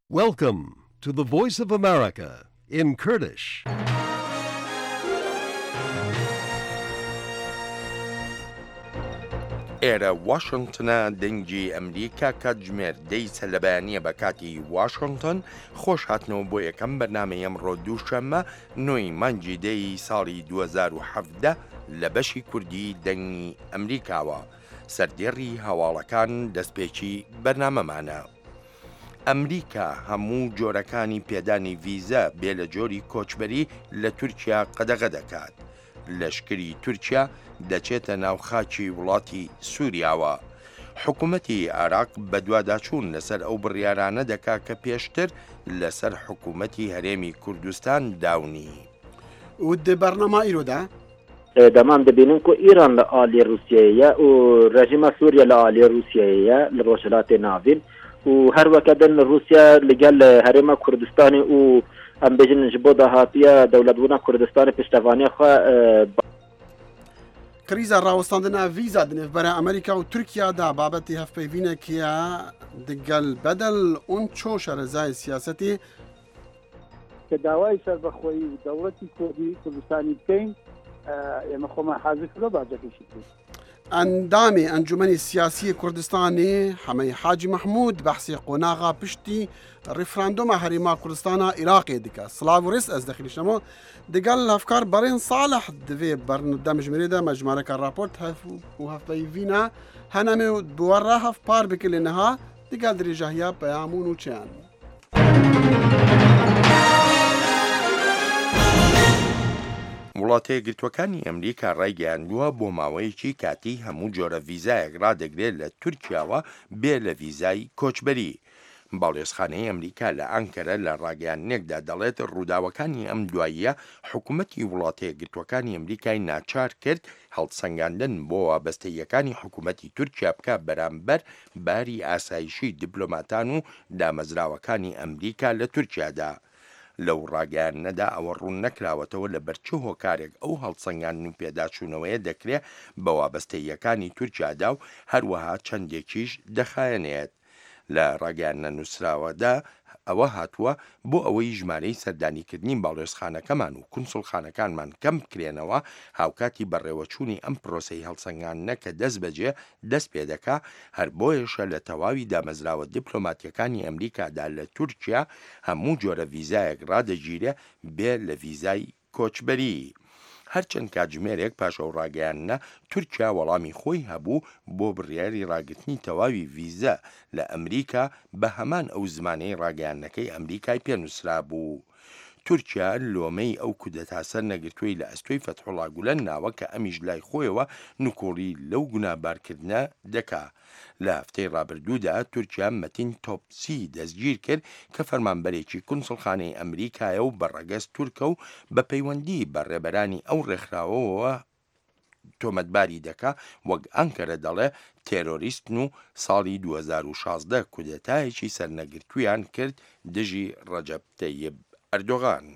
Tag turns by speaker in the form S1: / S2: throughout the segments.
S1: Welcome to the Voice of America in Kurdish.
S2: ئێرە واشنگتنە دەنگی ئەمریکا کاتژمێر دەی سەلەبیانیە بە کاتی واشنگتن خۆش هاتنەوە بۆ یەکەم بەرنامەی ئەمڕۆ دووشەممە 9 مانگی دەی ساڵی 2017 لە بەشی کوردی دەنگی ئەمریکاوە سەردێڕی هەواڵەکان دەستپێکی بەرنامەمانە. ئەمریکا هەموو جۆرەکانی پێدانی ڤیزە بێ لە جۆری کۆچبەری لە تورکیا قەدەغە دەکات. لەشکری تورکیا دەچێتە ناو خاکی وڵاتی سووریاوە. حکوومەتی عێراق بەدواداچوون لەسەر ئەو بڕیارانە دەکا کە پێشتر لەسەر حکوومەتی هەرێمی کوردستان داونی.
S3: و د برنامه ایرودا
S4: دەمان دەبینن کو ئیران لە ئالی رووسیەیە و ڕژیمە سووریا لە ئالی رووسیەیە لە ڕۆژهەڵاتی ناوین و هەروەکەدن رووسیا لەگەل هەرێمە کوردستانی و ئەم بێژن ji بۆ داهاتیە دەوڵەتبوونا کوردستانی پشتەوانیە خوا
S3: کریزا ڕاوەستاندنا ڤیزا دنێڤبەرە ئەمریکا و تورکیادا بابەتی هەفپەیڤینێکیە دگەل بەدەل ئون چۆ شەرەزای سیاسەتی
S5: کە داوای سەربەخۆیی و دەوڵەتی کوردستانی بکەین ئێمە خۆمان حاضر کرۆ باجەکەشی کرد.
S3: ئەندامی ئەنجومەنی سیاسی کوردستانی حەمەی حاجی مەحموود بەحسی قۆناغا پشتی ڕیفراندۆمە هەرێما کوردستانە عێراقێ دکە سلااو و ڕێست ئەس دەخلیشەمە دەگەل هەفکار بەڕێن ساڵح دەوێ بەردەمژمێرێدا مەجمارەکە راپۆرت و هەفپەیڤینە هەنەمێ و دووەڕە هەف پار بکە لێنەها دەگەل درێژەهیا پەیامون و چیان.
S2: وڵاتە یەکگرتووەکانی ئەمریکا ڕایگەیاندووە بۆ ماوەیەکی کاتی هەموو جۆرە ڤیزایەک ڕادەگرێت لە تورکیاوە بێ لە ڤیزای کۆچبەری. باڵێزخانەی ئەمریکا لە ئەنکەرە لە ڕاگەیانێکدا دەڵێت ڕووداوەکانی ئەم دواییە حکوومەتی وڵاتە یەکگرتووەکانی ئەمریکای ناچار کرد هەڵسەنگاندن بۆ وابەستەیەکانی حکوومەتی تورکیا بکە بەرامبەر باری ئاسایشی دیپلۆماتان و دامەزراوەکانی ئەمریکا لە تورکیادا. لەو ڕاگەیانەدا ئەوە ڕوون نەکراوەتەوە لە بەرچ هۆکارێک ئەو هەڵسەنگاندن و پێداچوونەوەیە دەکرێت بە وابەستەیەکانی تورکیادا و هەروەها چەندێکیش دەخایەنێت. لە ڕاگەیانە نووسراوەدا ئەوە هاتووە بۆ ئەوەی ژمارەی سەردانیکردنی باڵێزخانەکەمان و کونسڵخانەکانمان کەم بکرێنەوە هاوکاتی بەڕێوەچوونی ئەم پرۆسەی هەڵسەنگاندنە کە دەست بەجێ دەست پێ دەکا هەر بۆیەشە لە تەواوی دامەزراوە دیپلۆماتیەکانی ئەمریکادا لە تورکیا هەموو جۆرە ڤیزایەک ڕادەگیرێ بێ لە ڤیزای کۆچبەری. هەرچەند کاتژمێرێک پاش ئەو ڕاگەیانە تورکیا وەڵامی خۆی هەبوو بۆ بڕیاری ڕاگرتنی تەواوی ڤیزە لە ئەمریکا بە هەمان ئەو زمانەی ڕاگەیانەکەی ئەمریکای پێنووسرا بوو. تورکیا لۆمەی ئەو کودەتا سەر نەگرتووی لە ئەستۆی فەتحوڵا گولەن ناوە کە ئەمیش لای خۆیەوە نوکۆڵی لەو گونابارکردنە دەکا. لە هەفتەی ڕابردوودا تورکیا مەتین تۆپسی دەستگیر کرد کە فەرمانبەرێکی کونسڵخانەی ئەمریکایە و بەڕەگەست تورکە و بە پەیوەندی بە ڕێبەرانی ئەو ڕێکخراوەوە تۆمەتباری دەکا وەک ئەنکەرە دەڵێ تێرۆریستن و ساڵی 2016 کودەتایەکی سەرنەگرتوویان کرد دژی ڕەجەب تەیب ئەردۆغان.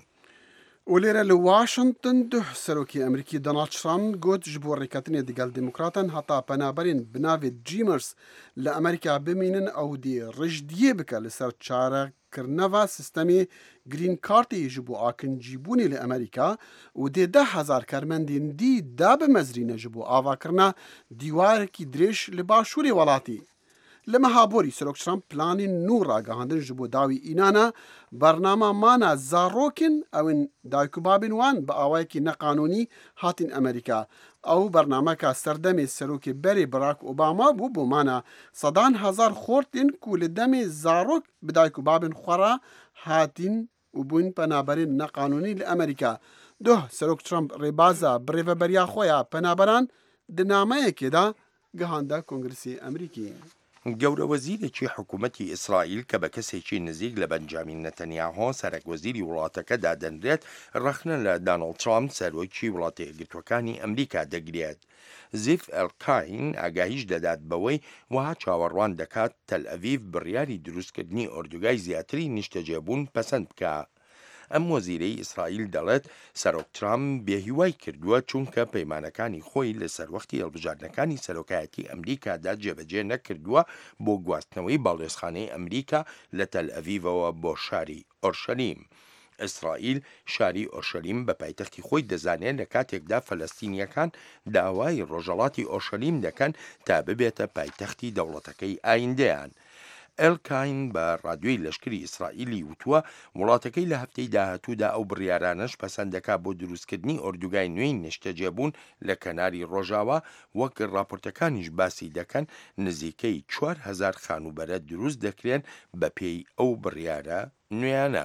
S3: و لێرە لە واشنگتن سەرۆکی ئەمریکی دۆناڵد ترامپ گوت ji بۆ ڕێکەتنێ دەگەڵ دیموکراتان هەتا پەنابەرین بناوێت جیمرس لە ئەمریکا بمینن ئەو دی ڕژدیە بکە لەسەر چارەکردنەوە سیستەمی گرین کارتی ji بۆ ئاکنجیبوونی لە ئەمریکا و دێ 10,000 کارمەندین دی دابمەزرینە ji بۆ ئاواکردنا دیوارێکی درێژ لە باشووری وڵاتی. لە مەهابۆری سەرۆک ترامپ پلانی نو ڕاگەهاندن ji بۆ داوی ئینانە بەرنامەمانە زاڕۆکن ئەون دایک و بابین وان بە ئاوایەکی نەقانونی هاتین ئەمریکا. ئەو بەرنامەکە سەردەمێ سەرۆکی بەرێ براک ئۆباما بوو بۆمانە سەدان هەزار خۆرتین کو لە دەمێ زاڕۆک بە دایک و بابن خۆڕا هاتین و بوون پەنابەرین نەقانونی لە ئەمریکا. سەرۆک ترامپ ڕێبازە بڕێڤەبەریا خۆیان پەنابەران دنامەیەکێدا گەهاندە کۆنگرسی ئەمریکی.
S2: گەورە وەزیرێکی حکوومەتی ئیسرائیل کە بە کەسێکی نزیک لە بەنجامین نەتەنیاهۆ سەرۆکوەزیری وڵاتەکە دادەنرێت ڕەخنە لە داناڵد ترامپ سەرۆکی وڵاتە یەکگرتووەکانی ئەمریکا دەگرێت. زیف ئەلکاین ئاگاهیش دەدات بەوەی وها چاوەڕوان دەکات تەل ئەڤیڤ بڕیاری دروستکردنی ئۆردوگای زیاتری نیشتەجێبوون پەسەند بکە. ئەم وەزیرەی ئیسرائیل دەڵێت سەرۆک ترامپ بێهیوای کردووە چونکە پەیمانەکانی خۆی لەسەر وەختی هەڵبژاردنەکانی سەرۆکایەتی ئەمریکادا جێبەجێ نەکردووە بۆ گواستنەوەی باڵێۆزخانەی ئەمریکا لە تەل ئەڤیڤەوە بۆ شاری ئۆرشەلیم. ئیسرائیل شاری ئۆرشەلیم بە پایتەختی خۆی دەزانێت لە کاتێکدا فەلەستینیەکان داوای ڕۆژهەڵاتی ئۆرشەلیم دەکەن تا ببێتە پایتەختی دەوڵەتەکەی ئایندەیان. ئەلکاین بە ڕادیۆی لەشکری ئیسرائیلی وتووە وڵاتەکەی لە هەفتەی داهاتوودا ئەو بڕیارانەش پەسەندەکە بۆ دروستکردنی ئۆردوگای نوێی نیشتەجێبوون لە کەناری ڕۆژاوە وەک راپۆرتەکانیش باسی دەکەن نزیکەی 4,000 خانوبەرە دروست دەکرێن بە پێی ئەو بڕیارە نوێیانە.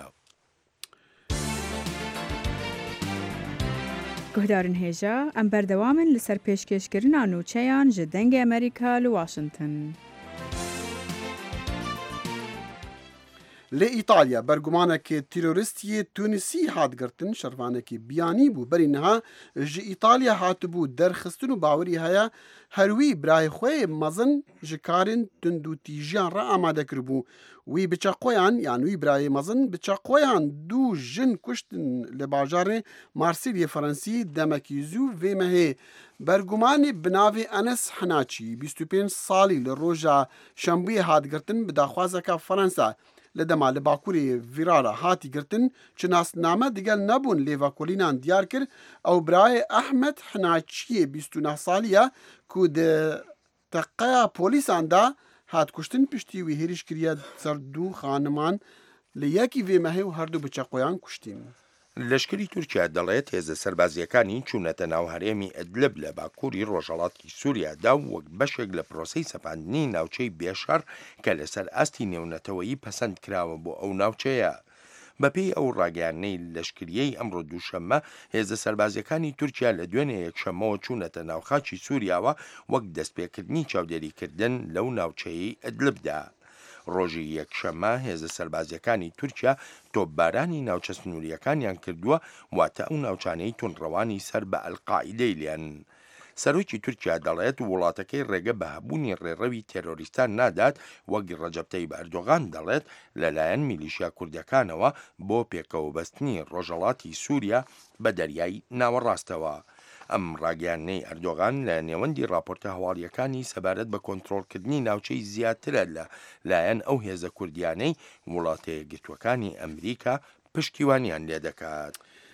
S6: گوهدارن هێژە ئەم بەردەوامن لەسەر پێشکەشکردنا نوچەیان ji dengê ئەمریکا li Washington.
S3: لە ئیتالیا بەرگومانێکی تیرۆریستی تونسی هاتگرتن شەروانێکی بیانی بوو بەری نەها ji ئیتالیا هاتبوو دەرخستن و باوەری هەیە هەروی برای خۆی مەزن ji karên tund û tîjiyan re amade kiribû. Wî biçeqoyan yan wî birayê mezin biçeqoyan du jin kuştin li bajarê Marsilyê Frensî demekî zû vê mehê. Bergumanê bi navê Enes Hinaçî 25 salî li roja şembûyê hatgirtin bi daxwazeka Fransa. Li dema li Bakurê Vîrara hatî girtin çi nasname digel nebûn lêvekolînan diyar kir ew birayê Ehmed Hinaçiyê 29 salî ku di teqeya polîsan da hat kuştin piştî wî hêrîş kiriye ser du xaniman li yekî vê mehê û her du biçeqoyan kuştîn.
S2: لەشکری تورکیا دەڵێت هێزە سەربازیەکانی چوونەتە ناو هەرێمی ئەدلب لە باکووری ڕۆژهەڵاتی سووریادا وەک بەشێک لە پرۆسەی سەپاندنی ناوچەی بێشەڕ کە لەسەر ئاستی نێونەتەوەیی پەسەند کراوە بۆ ئەو ناوچەیە. بەپێی ئەو ڕاگەیانەی لەشکریەی ئەمڕۆ دووشەممە هێزە سەربازیەکانی تورکیا لە دوێنێ یەکشەمەوە چوونەتە ناوخاچی سووریاوە وەک دەستپێکردنی چاودێریکردن لەو ناوچەیەی ئەدلبدا. ڕۆژی یەکشەممە هێزە سەربازیەکانی تورکیا تۆپبارانی ناوچە سنووریەکانیان کردووە واتە ئەو ناوچانەی تونڕەوانی سەر بە ئەلقاعیدەی لێن. سەرۆکی تورکیا دەڵێت وڵاتەکەی ڕێگە بە هەبوونی ڕێڕەوی تێرۆریستان نادات وەک ڕەجەب تەیب ئەردۆغان دەڵێت لەلایەن میلیشیا کوردەکانەوە بۆ پێکەوەبەستنی ڕۆژهەڵاتی سووریا بە دەریای ناوەڕاستەوە. ئەم ڕاگەیانەی ئەردۆغان لە نێوەندی راپۆرتە هەواڵیەکانی سەبارەت بە کۆنتڕۆڵکردنی ناوچەی زیاترە لە لایەن ئەو هێزە کوردیانەی وڵاتە یەکگرتووەکانی ئەمریکا پشتیوانیان لێ دەکات.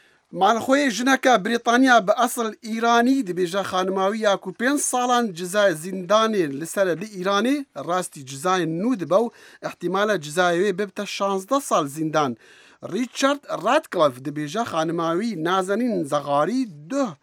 S3: مالخۆی ژنەکە بریتانیا بە ئەسڵ ئیرانی دەبێژە خانماوی یاکو 5 ساڵان جزای زیندانێ لەسەر لە ئیرانێ ڕاستی جزای نو دبە و احتیمالە جزایوێ ببتە 16 ساڵ زیندان. ریچارد رادکلف دەبێژە خانماوی نازەنین زەغاری دوه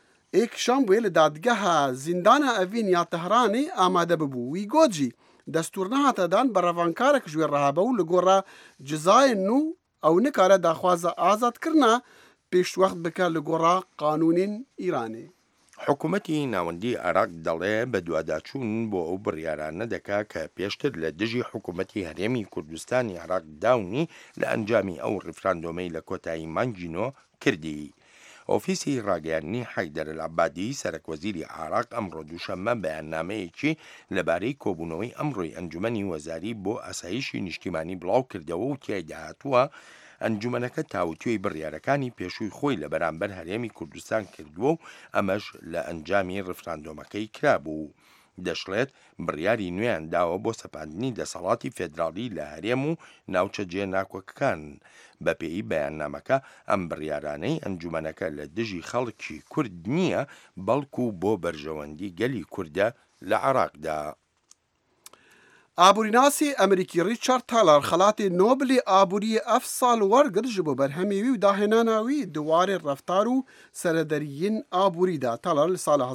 S3: ئێکشان بووێ لە دادگەها زیندانە ئەڤین یا تەهرانê ئامادە ببوو. Wî got jî destûr nehatedan bi revankarek ji wê rehebe û li gora cizayên nû ew nikare daxwaza azadkirina pêşwext bike li gora qanûnên Îranê.
S2: حکوومەتی ناوەندی عێراق دەڵێ بە دوواداچوون بۆ ئەو بڕیارانە دەکا کە پێشتر لە دژی حکوومەتی هەرێمی کوردستانی عێراق داونی لە ئەنجامی ئەو ڕیفراندۆمەی لە کۆتایی مانگینۆ کردی. ئۆفیسی ڕاگەیاندنی حەیدەر العەبادی سەرۆکوەزیری عێراق ئەمڕۆ دووشەممە بەیاننامەیەکی لەبارەی کۆبوونەوەی ئەمڕۆی ئەنجومەنی وەزاری بۆ ئاسایشی نیشتیمانی بڵاو کردەوە و تێیدا هاتووە ئەنجومەنەکە تاوتوێی بڕیارەکانی پێشووی خۆی لە بەرامبەر هەرێمی کوردستان کردووە و ئەمەش لە ئەنجامی ڕفراندۆمەکەی کرابوو. دەشڵێت بڕیاری نوێیان داوە بۆ سەپاندنی دەسەڵاتی فێدراڵی لە هەرێم و ناوچە جێناکۆکەکان. بەپێی بەیاننامەکە ئەم بڕیارانەی ئەنجومەنەکە لە دژی خەڵکی کورد نییە بەڵکو بۆ بەرژەوەندی گەلی کووردە لە عێراقدا.
S3: ئابووریناسی ئەمریکی ریچارد تالەر خەڵاتی نۆبلی ئابووری ئەف ساڵ وەرگرت ji بۆ بەرهەمێوی و داهێناناوی دووارێ ڕەفتار و سەرەدەریین ئابووریدا. تالەر لە ساڵە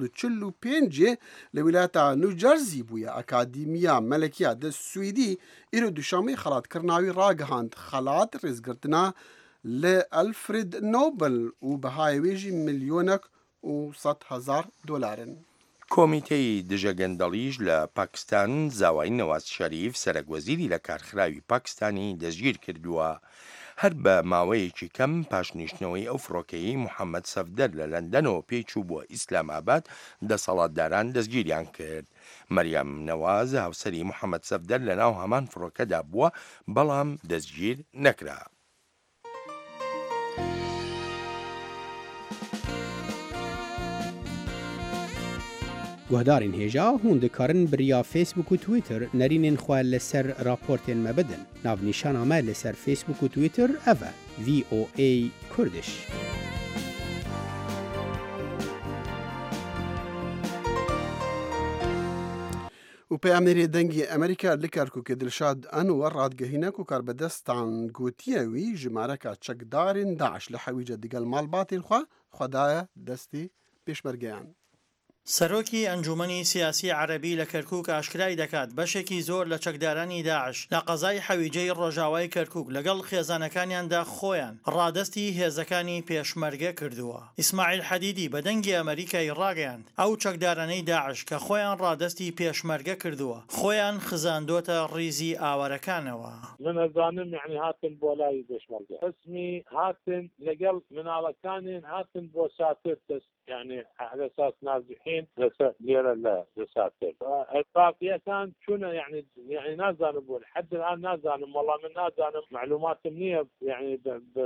S3: 1945 لە ویلایەتە نوجەرزی بووە. ئەکادیمیا مەلەکیە دە سویدی ئیرۆ دووشەمەی خەڵاتکردناوی ڕاگەهاند خەڵات ڕێزگرتنا لە ئەلفرێد نۆبل و بەهایەوێژی ملیۆنێک و 100,000 دۆلارن.
S2: کۆمیتەی دژە گەندەڵیش لە پاکستان زاوای نەواز شەریف سەرۆکوەزیری لە کارخراوی پاکستانی دەستگیر کردووە. هەر بە ماوەیەکی کەم پاشنیشتنەوەی ئەو فڕۆکەی محەممەد سەفدەر لە لەندەنەوە پێیچوو بووە ئیسلاماباد دەسەڵاتداران دەستگیریان کرد. مەریەم نەواز هاوسەری محەممەد سەفدەر لە ناو هەمان فڕۆکەدا بووە بەڵام دەستگیر نەکرا.
S7: گهدارین هێژا هون دikarin biriya Facebook û Twitter nerînên xwe li ser raportên me bidin. Navnîşana me li ser Facebook û Twitter ev e VOA Kurdish.
S3: و پەیامنێری دەنگی ئەمریکا لە کەرکووکە دڵشاد ئەنوە ڕادگەهینە و کاربەدەستان گوتیەوی ژمارەکە چەکدارین داعش لە حەویجە دیگەل ماڵباتین خوددایە دەستی پێشمەرگەیان.
S8: سەرۆکی ئەنجومەنی سیاسی عەرەبی لە کەرکووک ئاشکرای دەکات بەشێکی زۆر لە چەکدارانی داعش لە قەزای حەویجەی ڕۆژاوای کەرکووک لەگەڵ خێزانەکانیاندا خۆیان ڕادەستی هێزەکانی پێشمەرگە کردووە. ئیسماعیل حەدیدی بە دەنگی ئەمریکای ڕاگەیاند ئەو چەکدارانەی داعش کە خۆیان ڕادەستی پێشمەرگە کردووە خۆیان خزاندۆتە ڕیزی ئاوەرەکانەوە.
S9: من ئەزانم یعنی هاتن بۆ لای پێشمەرگە اسمی هاتن لەگەڵ مناڵەکانیان هاتن بۆ ساتر دەست يعني على اساس نازحين ليرة لا لساتر الباقيتان شنو يعني نازل بقول لحد الان نازل والله من نازل معلومات منيه يعني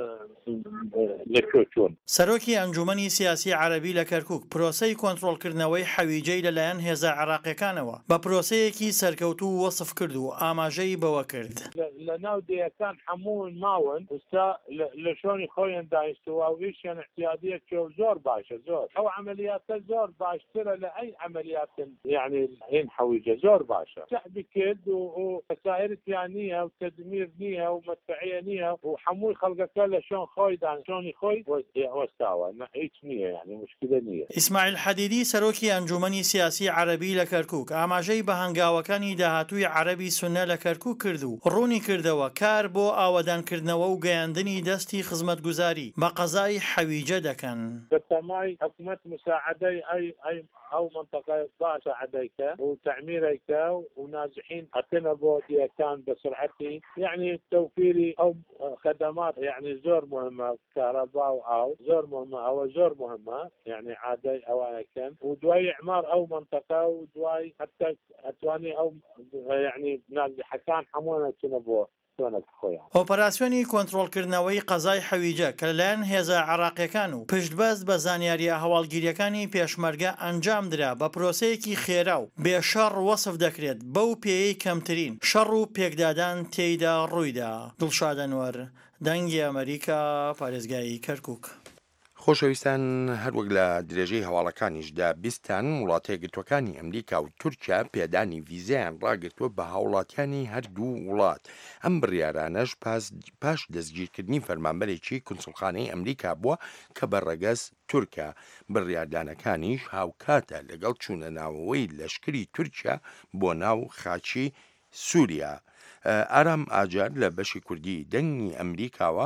S9: لكوتون
S8: سەرۆکی ئەنجومەنی سیاسی عەرەبی لە کەرکووک پرۆسەی کۆنتڕۆڵکردنەوەی حەویجەی لەلایەن هێزە عێراقیەکانەوە بە پرۆسەیەکی سەرکەوتوو وەسف کرد و ئاماژەی بەوە کرد
S9: لە ناو دەیەکان هەموون ماون ئستا لە شۆنی خۆیان داهێشتووە و ئیشیان احتیادیەکی زۆر باشە زۆر أو عمليات زور باشترة لأي عمليات يعني هين حويجة زور باشا سحب كد وخسائر ثانية وتدمير نية ومدفعية نية وحمول خلقك له شلون خويدان شلون يخوي واستوى هيك نية يعني مشكلة نية.
S8: إسماعيل حديدي سەرۆکی ئەنجومەنی سیاسی عەرەبی لە کەرکووک ئاماژەی بە هەنگاوەکانی داهاتووی عەرەبی سونە لە کەرکووک کرد و ڕوونی کردەوە کار بۆ ئاوەدانکردنەوە و گەیاندنی دەستی خزمەتگوزاری بە قەزای حەویجە دەکەن.
S9: حكومة مساعدة أي أو منطقة مساعديك وتعميرك ونازحين أتنا بودي كان بسرعتي يعني توفيري أو خدمات يعني زور مهمة كهرباء أو زور مهمة أو زور مهمة يعني عادي أو كان ودواي إعمار أو منطقة ودواي حتى أتواني أو يعني نازح كان حمونا تنبوه.
S8: ئۆپەراسیۆنی کۆنتڕۆڵکردنەوەی قەزای حەویجە کە لەلایەن هێزە عێراقیەکان و پشتبەست بە زانیاریە هەواڵگیریەکانی پێشمەرگە ئەنجام درا بە پرۆسەیەکی خێرا و بێشەڕ وەسف دەکرێت بەو پێیەی کەمترین شەڕ و پێکدادان تێیدا ڕوویدا. دڵشاد ئەنوەر دەنگی ئەمریکا پارێزگای کەرکووک.
S2: خۆشەویستان هەروەک لە درێژەی هەواڵەکانیشدا بیستان وڵاتە یەکگرتوەکانی ئەمریکا و تورکیا پێدانی ڤیزایان ڕاگرتووە بە هاوڵاتیانی هەردوو وڵات. ئەم بڕیارانەش پاش دەستگیرکردنی فەرمانبەرێکی کونسڵخانەی ئەمریکا بووە کە بەڕێگەز تورکیا بڕیاردانەکانیش هاوکاتە لەگەڵ چوونە ناوەوەی لەشکری تورکیا بۆ ناو خاچی سووریا. ئارام ئاجار لە بەشی کوردی دەنگی ئەمریکاوە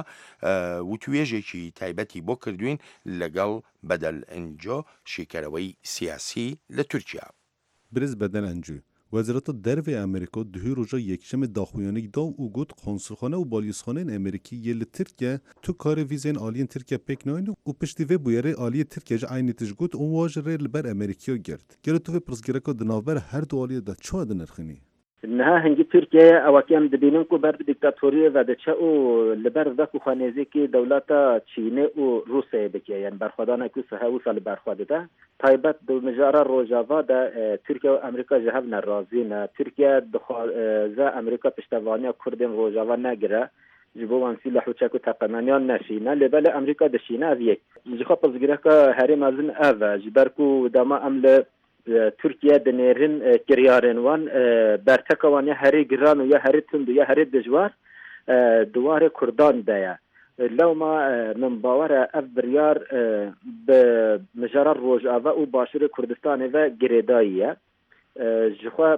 S2: وتوێژێکی تایبەتی بۆ کردوین لەگەڵ بەدەل ئەنجۆ شیکەرەوەی سیاسی لە تورکیا.
S10: برز بەدەل ئەنجو وەزارەتە دەرێ ئەمریکا دوهی ڕۆژە یەکشەمە داخوێنێک دا و گوت قۆنسڵخانە و بالیۆزخانەیەن ئەمریکی یە لە تورکیا تو کارە ڤیزەیەن ئالیەن تورکیا پێک ناین و پشتی vê bûyerê aliyê Tirkiye ji aynî tij got û wa ji rê li ber Amerîkaya girt. Gelo tu vê pirsgirêka di navber her du aliyê de çawa dinirxînî?
S4: إنها هنجي تركيا أو كان دبينكو برد ديكتاتورية ودشأو لبر ذاك خانزيكي دولة تشينة وروسيا بكيا يعني برخدانا كوسها وصل برخدته طيبت بمجرى روجافا دا تركيا وأمريكا جهبنا الرازين تركيا دخل ذا أمريكا بشتوانيا كردين روجافا نجرة جبوان سلاح وشاكو تقنانيان نشينا لبلا أمريكا دشينا ذيك جخا بزجرك هاري مازن أفا جبركو دما أمل تركيا دنيرن كريارن وان برتكوان يا هري جران ويا هري تند ويا هري دجوار دوار كردان دايا لو ما من باورة أفبريار بمجرى الروجافا وباشر كردستان و جريداية جخوا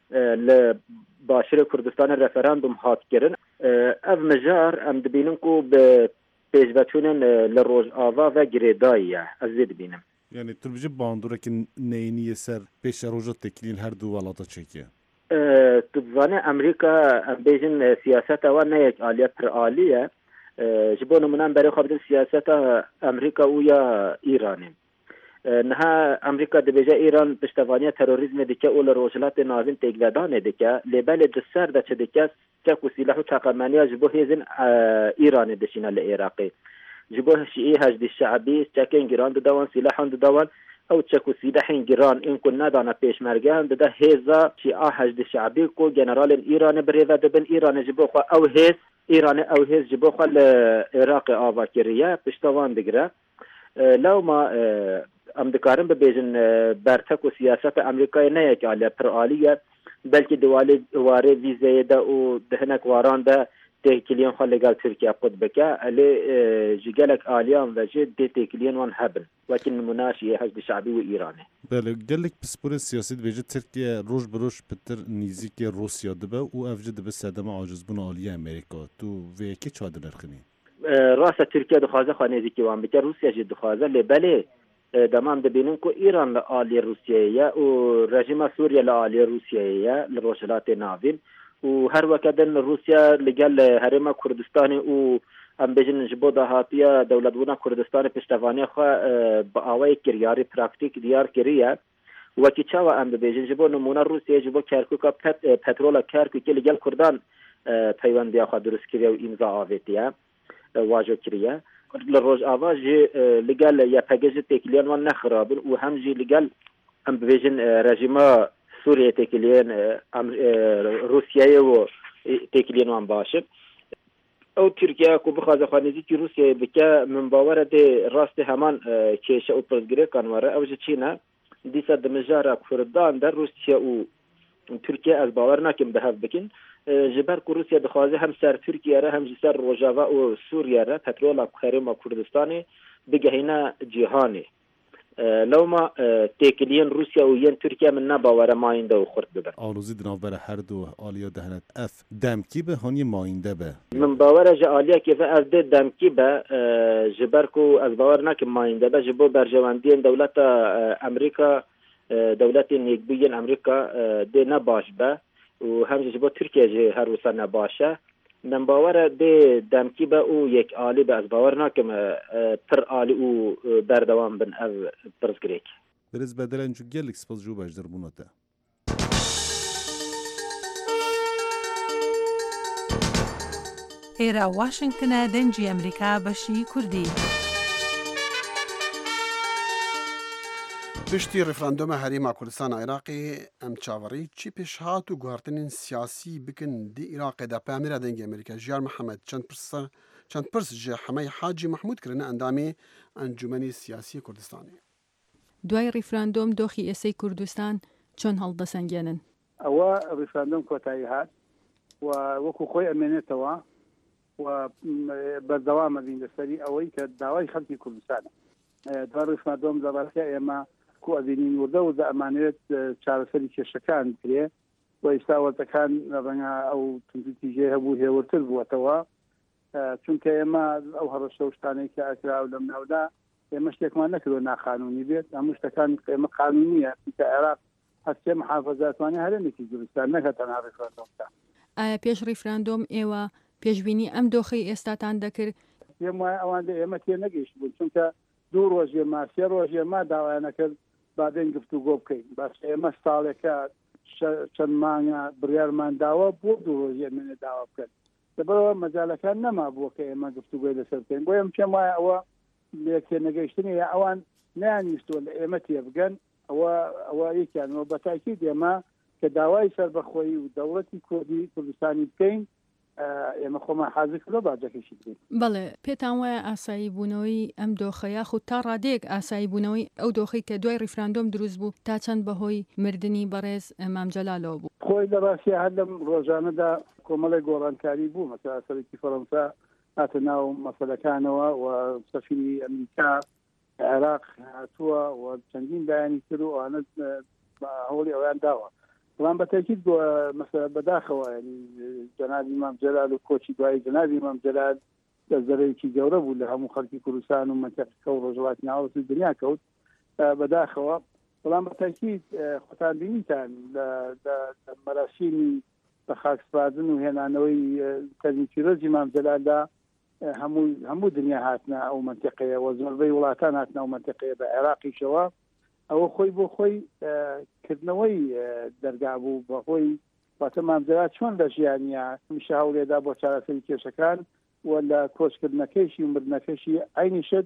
S4: لباشر كردستان الرفراندوم هات كرن أف مجار أم دبينكو بيجبتونن للروجافا و جريداية أزيد بينم
S10: Yani Türkçe banduraki neyini ser peş roja teklin her du valata çekiyor.
S4: تبغاني أمريكا بيجن سياساتها وانا آلية آلية جبونا منام بري خبرين سياساتها أمريكا ويا إيران نها أمريكا دبجا إيران بشتفانية تيروريزم ديكا أول روجلات نازن تيجلادان ديكا لبال الجسر دا ديكا تاكو سلاح تاقمانية جبو هيزن إيران دشينا العراقي جبوه شيء هجد الشعبي تاكين جيران دوان سلاحان دوان او تشكو سلاحين جيران ان كنا دانا بيشمرگان ده هيزا شيعة حشد شعبي كو جنرال ايران بريفا دبن ايران جبوخا او هيز ايران او هيز جبوخا العراق آواكرية پشتوان دگره لو ما ام دکارم ببیجن برتک و سیاست امریکای نه یک عالیه پرآلیه بلکه دوالي واره ویزه ده و دهنک واران ده تهکلیان خال لگل ترکیه قد بکه علی جگلک آلیان و جد ده تهکلیان وان هبن وكن مناشي حشد شعبي وإيراني.
S10: بله قالك بسپور السياسي بيجي تركيا روش بروش بتر نيزيك روسيا دبا و افجد بالسادة عاجز بنا عالية امريكا تو ويكي چاد نرخني
S4: راسا تركيا دخوازه خانه نيزيكي وان بكر روسيا جد دخوازه لبالي دمام دبينن كو إيران لآلية روسيا و رجيم سوريا لآلية روسيا لروشلات نافين و هر وكدن روسيا لقال هرم كردستاني و ام بجن جبو دهاتيا دولت بونا كردستان پشتواني خو باوي كرياري براكتيك ديار كريا وكي چاوا ام بجن جبو نمونه روسيا جبو كركوكا پترولا كركوكي لقال كردان پیوندی خو درست کړی او امضا اویتیا واجو کړی لروج اواز لقال يا باجز تکلیان و نخراب و هم جي لقال ام بجن رژیم سوريا تکلیان روسيا و تکلیان وان باشه او ترکیه کو بخواد خانیزی که روسیه بکه من باور ده راست همان کشه او پرزگری کنواره او چینه دیسا دمجاره کردان در روسیه و ترکیه از باور نکم به هف بکن جبر کو روسیه بخوازه هم سر ترکیه را هم سر روجاوا و سوریه را پترول کریم کردستانی بگهینا جهانی لو ما تکلیان روسیا و ین ترکیه من نباور ماینده و خورد ببر
S10: آروزی دنابر هر دو آلیا دهنت اف دمکی به هانی ماینده به
S4: من باور جا آلیا که از ده دمکی به جبر کو از باور نکم ماینده به جبو برجواندین دولت امریکا دولت نیکبیین امریکا ده نباش به و هم جبو ترکیه جه هر وسا نباشه من باور ده دمکی به او یک عالی به از باور نکم پر عالی او بردوام بن از برزگریک
S10: برز بدلن جو گلک سپاس جو بجدر بوناته
S11: ئێرە واشنگتنە دەنجی ئەمریکا بەشی کوردی
S3: پشتی رفراندوم هەرێما کوردستان عێراقی ئەم چاوەڕی چی پێشهات و گواردنên سیاسی بکن دی عێراقێدا پامێرا دەنگی ئەمریکا ژیار محەممەد چەند پرس ji حەمەی حاجی محمود کردنە ئەندامی ئەنجومەنی سیاسی کوردستانی
S12: دوای ریفراندۆم دۆخی ئێسەی کوردستان چۆن هەڵدەسەنگێنن
S5: ئەوە ریفراندۆم کۆتایی هات و وەکو خۆی ئەمێنێتەوە و بەردەوامە بین لەسەری ئەوەی کە داوای خەڵکی کوردستانە دوای ریفراندۆم دەبارەتە ئێمە کو ئەبینین وردە و ئەمانوێت چارەسەری کێشەکان کرێ و ئێستا وەرزەکان ڕەنگە ئەو تونتیژێ هەبوو هێورتر بووەتەوە چونکە ئێمە ئەو هەڕەشە و شتانەی کە ئاکرا و لەم ناودا ئێمە شتێکمان نەکردو ناقانونی بێت هەموو شتەکان ئێمە قانونیە کە عێراق هەستێ محافەزاتوانی هەرێمێکی کوردستان نەکە تەنها ریفراندۆمدا
S12: ئایا پێش ریفراندۆم ئێوە پێشبینی ئەم دۆخی ئێستاتان دەکرد
S5: پێم وایە ئەواندا ئێمە تێ نەگەیشت بوون چونکە دوو ڕۆژ ئێمە سێ ڕۆژ ئێمە داوایانەکرد بادێن گفتوگۆ بکەین باش ئێمە ساڵێکە چەند مانگە بڕیارمان داوە بۆ دوو ڕۆژ ئێمێنێ داوا بکەن لەبەرەوە مەجالەکان نەما بووە کە ئێمە گفتوگۆی لەسەر بکەین بۆ ئێمە پێم وایە ئەوە لێکێ نەگەیشتنی یا ئەوان نەیانویستوە لە ئێمە تێ بگەن ئەوە یەکیانەوە بەتاکید ئێمە کە داوای سەربەخۆیی و دەوڵەتی کوردی کوردستانی بکەین ئێمە خۆمان حاضر کردو باجەکەشی بکەین
S12: بەڵێ پێتان وایە ئاسایی بوونەوەی ئەم دۆخە یاخود تا ڕادەیەک ئاسایی بوونەوەی ئەو دۆخی کە دوای ریفراندۆم دروست بوو تا چەند بەهۆی مردنی بەڕێز مام جەلالەوە بوو
S5: خۆی لە ڕاستیە هەر لەم ڕۆژانەدا کۆمەڵی گۆڕانکاری بوو مەسەلا سەرۆکی فەڕەنسا هاتە ناو مەسەلەکانەوە و سەفیری ئەمریکا عێراق هاتووە و چەندین بەیانی کرد و ئەوانە هەوڵی ئەویان داوە بەڵام بەتاکید مەسەلا بەداخەوە ینی جەنابی مام جەلال و کۆچی دوای جەنابی مام جەلال دەرزەرەیەکی گەورە بوو لە هەموو خەڵکی کوردستان و مەنتیقەکە و ڕۆژهەڵاتی ناوەستی دنیا کەوت بەداخەوە بەڵام بەتاکید خۆتان بینیتان لە مەراسیمی بە خاکسپاردن و هێنانەوەی تەرمیتیرۆزی مام جەلالدا هەموو دنیا هاتنە ئەو مەنتیقەیە و زۆربەی وڵاتان هاتنە ئەو مەنتیقەیە بە عێراقیشەوە ئەوە خۆی بۆ خۆی کردنەوەی دەرگا بوو بە خۆی واتە مام جەلال چۆن لە ژیانیە هەمیشە هەوڵێدا بۆ چارەسەری کێشەکان و لە کۆچکردنەکەیشی و مردنەکەشی عینی شت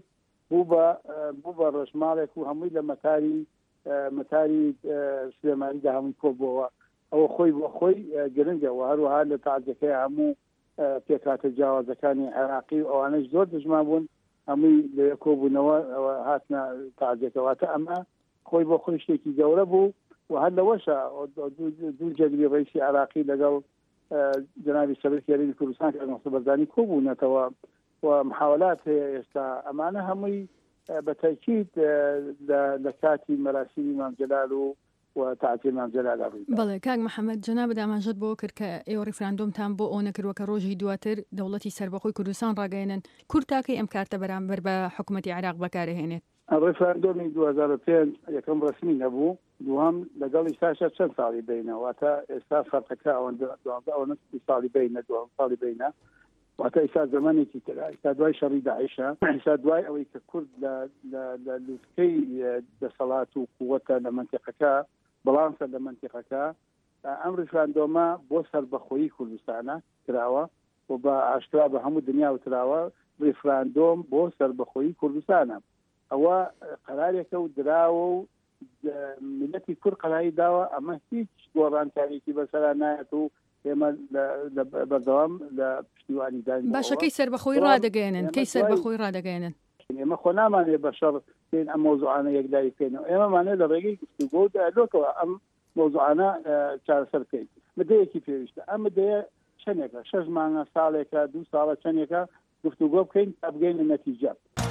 S5: بوو بە ڕۆژماڵێک و هەمووی لە مەتاری سلێمانیدا هەمووی کۆبووەوە ئەوە خۆی بۆ خۆی گرنگەوە هەروەها لە تاعزەکەی هەموو پێکاتە جیاوازەکانی عێراقی و ئەوانەش زۆر دژمان بوون هەمووی لە کۆبوونەوە هاتنە تاعزەکەواتە ئەمە خۆی بۆ خۆی شتێکی گەورە بوو و هەر لەوەشە دوو جەگری ڕئیسی عێراقی لەگەڵ جنابی سەرۆکی هەرێمی کوردستان کە مەسعود بەرزانی کۆبوونەتەوە و محاولات هەیە ئێستا ئەمانە هەمووی بە تاکید لە کاتی مەراسیمی مام جەلال و تعزیە مام جەلال ڕووی
S12: بەڵێ کاک محەممەد جەناب داماژت بۆ کرد کە ئێوە ڕیفراندۆمتان بۆ ئەو نەکردووە کە ڕۆژی دواتر دەوڵەتی سەربەخۆی کوردستان ڕاگەیەنن کورد تاکەی ئەم کارتە بەرامبەر بە حکوومەتی عێراق بەکارهێنێت
S5: ڕیفراندۆمی 2005 یەکەم ڕسمی نەبوو دووەم لەگەڵ ئێستاشە چەند ساڵی بینە واتە ئێستا فەرقەکە ئەوەنە ساڵی بینە دووەم ساڵی بینە واتە ئێستا زمانێکی ترا ئێستا دوای شەڕی داعیشە ئێستا دوای ئەوەی کە کورد لە لووتکەی دەسەڵات و قووەتە لە منتیقەکە بەڵانسە لە منتیقەکە ئەم ریفراندۆمە بۆ سەربەخۆیی کوردستانە کراوە و بە ئاشکرا بە هەموو دنیا وتراوە ریفراندۆم بۆ سەربەخۆیی کوردستانە ئەوە قەرارێکە و دراوە و ملەتی کورد قەراری داوە ئەمە هیچ گۆڕانکاریی بەسەرا نایەت و ئێمە بەردەوام لە پشتیوانی داین
S12: باشە کەی سەربەخۆی ڕادەگەێنن کەی سەربەخۆی ڕادەگەێنن
S5: ئێمە خۆ نامانێ بەشەڕ پێین ئەم مۆزوعانە یەکلای بکەینەوە ئێمەمانێ لە ڕێگەی گفتوگۆ و دایلۆکەوە ئەم مۆزوعانە چارەسەر بکەین مدەیەکی پێویستە ئەم مدەیە چەندێکە 6 مانگە ساڵێکە 2 ساڵە چەندێکە گفتوگۆ بکەین تا بگەینە نەتیجە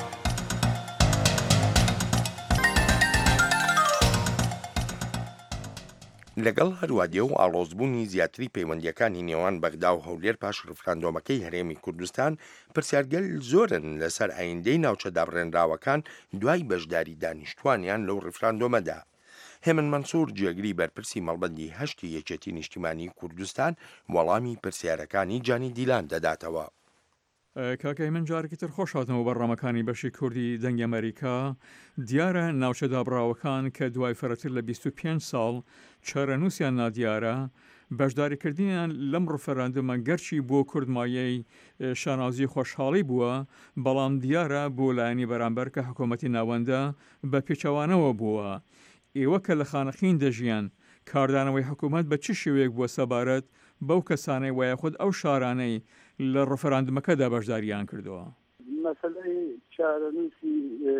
S2: لەگەڵ هەروادێ و ئاڵۆزبوونی زیاتری پەیوەندیەکانی نێوان بەغدا و هەولێر پاش ڕفراندۆمەکەی هەرێمی کوردستان پرسیارگەل زۆرن لەسەر ئایندەی ناوچە دابڕێنراوەکان دوای بەشداری دانیشتوانیان لەو ڕفراندۆمەدا. هێمن مەنسوور جێگری بەرپرسی مەڵبەندی هەشتی یەکێتی نیشتیمانی کوردستان وەڵامی پرسیارەکانی جانی دیلان دەداتەوە.
S13: کاکەی من جارێکی تر خۆش هاتنەوە بەڕامەکانی بەشی کوردی دەنگی ئەمریکا دیارە ناوچە دابڕاوەکان کە دوای فەرەتر لە 25 ساڵ چارەنووسیان نادیارە بەشداریکردنیان لەم ڕفراندۆمە گەرچی بۆ کوردمایەی شانازی خۆشحاڵی بووە بەڵام دیارە بۆ لایەنی بەرامبەر کە حکوومەتی ناوەندە بە پێچەوانەوە بووە ئێوە کە لە خانەخین دەژیان کاردانەوەی حکوومەت بە چ شێوەیەک بووە سەبارەت بەو کەسانەی وایە خود ئەو شارانەی لە ڕفراندمەکەدا بەشداریان کردەوە
S5: مەسەلەی چارەنووسی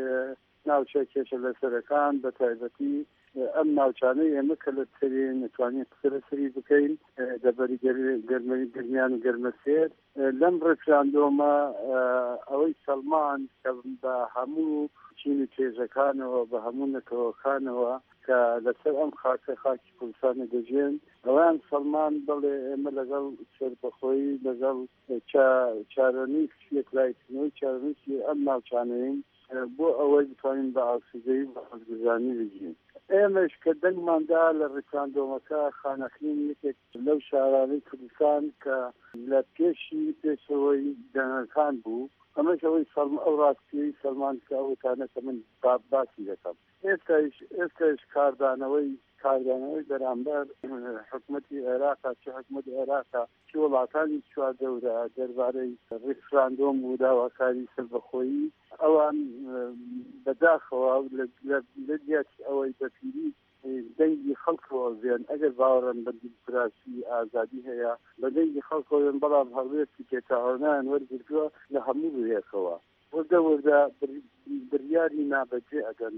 S5: ناوچە کێشە لەسەرەکان بە تایبەتی ئەم ناوچانەی ئێمە کە لە سەری نتوانین سەری بکەین دەبەری گرمیان و گەرمەسێر لەم ڕفراندۆمە ئەوەی سەلمان کە بە هەموو چین و چێژەکانەوە بە هەموو نەتەوەکانەوە کە لەسەر ئەم خاکی کوردستانە دەژێن ئەویان سەلمان بڵێ ئێمە لەگەڵ سەربەخۆیی لەگەڵ چارەنووس یەکلایکردنەوەی چارەنووسی ئەم ناوچانەیەین بۆ ئەوەی بتوانین بە ئاسوودەیی بە خەڵکگوزانی بگین ئێمەش کە دەنگماندا لە ڕفراندۆمەکە خانەخین یەکێک لەو شارانەی کوردستان کە لە پێشەوەی دەنگەکان بوو ئەمەش ئەوەی ئەو ڕاستیەی سەلمان کە ئەوتانەکە من باسی دەکەم ئێستاش کاردانەوەی بەرامبەر حکوومەتی عێراقا چه حکوومەتی عێراقا چ وڵاتانی چواردەورە دەربارەی ڕفراندۆم و داواکاری سەربەخۆیی ئەوان بەداخەوە لە دیاتی ئەوەی بەپیری دەنگی خەڵکەوە بێن ئەگەر باوەڕن بە دیموکراسی ئازادی هەیە بە دەنگی خەڵکەوەن بەڵام هەڵوێستی پێچاوانیان وەرگرتووە لە هەموو بوێکەوە وردە بریاری نابەجێ ئەگەن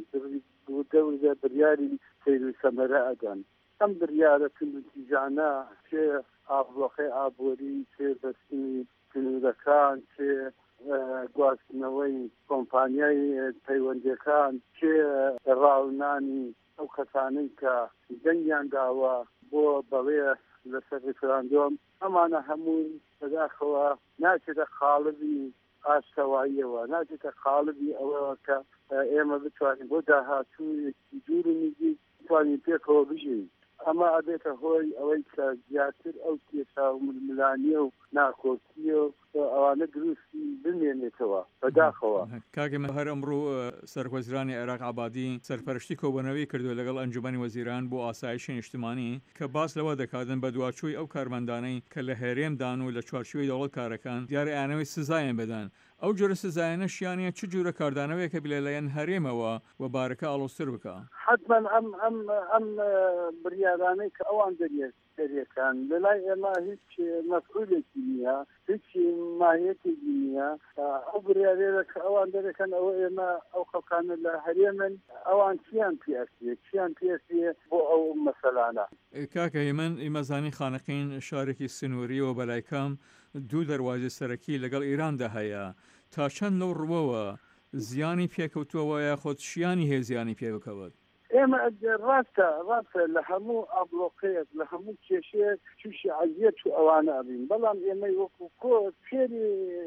S5: وردە بریاری سیر و سەمەرە ئەگەن ئەم بریارە تیجانە چێ ئابڵۆخەی ئابووری چێ بەستنی تنورەکان چێ گواستنەوەی کۆمپانیای پەیوەندیەکان چێ ڕاونانی ئەو کەسانەی کە دەنگیان داوە بۆ بەڵێ لەسەر ڕفراندۆم ئەمانە هەموو بەداخەوە ناچێتە خاڵبی ئاشتەواییەوە ناچێتە خاڵبی ئەوەوە کە ئێمە بتوانین بۆ داهاتوویەکی دوور و نزیک بتوانین پێکەوە بژین ئەمە ئەبێتە هۆی ئەوەی کە زیاتر ئەو کێشا و ململانیە و ناکۆکیە و ئەوانە دروستی بمێنێتەوە بەداخەوە.
S13: کاگەمە هەر ئەمڕۆ سەرکۆزیرانی عێراق عەبادی سەرپەرشتی کۆبوونەوەی کردو لەگەڵ ئەنجومەنی وەزیران بۆ ئاسایشی نیشتیمانی کە باس لەوە دەکاتن بە دوواچووی ئەو کارمەندانەی کە لە هێرێمدان و لە چوارچوەی دەوڵەت کارەکان دیارە ئەیانەوەی سزایان بدەن. ئەو جۆرە سزایانە شیانە چ جۆرە کاردانەوەیە کە بلێلەیەن هەرێمەوە و بارەکە ئاڵۆزتر بکە؟
S5: حتما ئەم بریارانەی کە ئەوان دەریەکان لەلای ئێمە هیچ مەسئولێکی نییە، هیچ ماهیەتێکی نییە. ئەو بریارێرە کە ئەوان دەرەکەن ئەوە ئێمە ئەو خەڵکانە لە هەرێمن ئەوان چیان پێسیە بۆ ئەو مەسەلانە.
S13: کاکە هێمن ئێمەزانی خانەقین شارێکی سنووری و بەلایکەم دوو دەواازی سەرەکی لەگەڵ ئێراندا هەیە تا چەند لەو ڕوەوە زیانی پێکەوتووەوە یا خۆت شیانی هێزیانی پێ بکەوت.
S5: ئێمە ڕاستە لە هەموو ئابلۆقەیەک لە هەموو کێشەیەک تووشی عەزیەت و ئەوانە ئەبین، بەڵام ئێمە وەکو کۆ فێری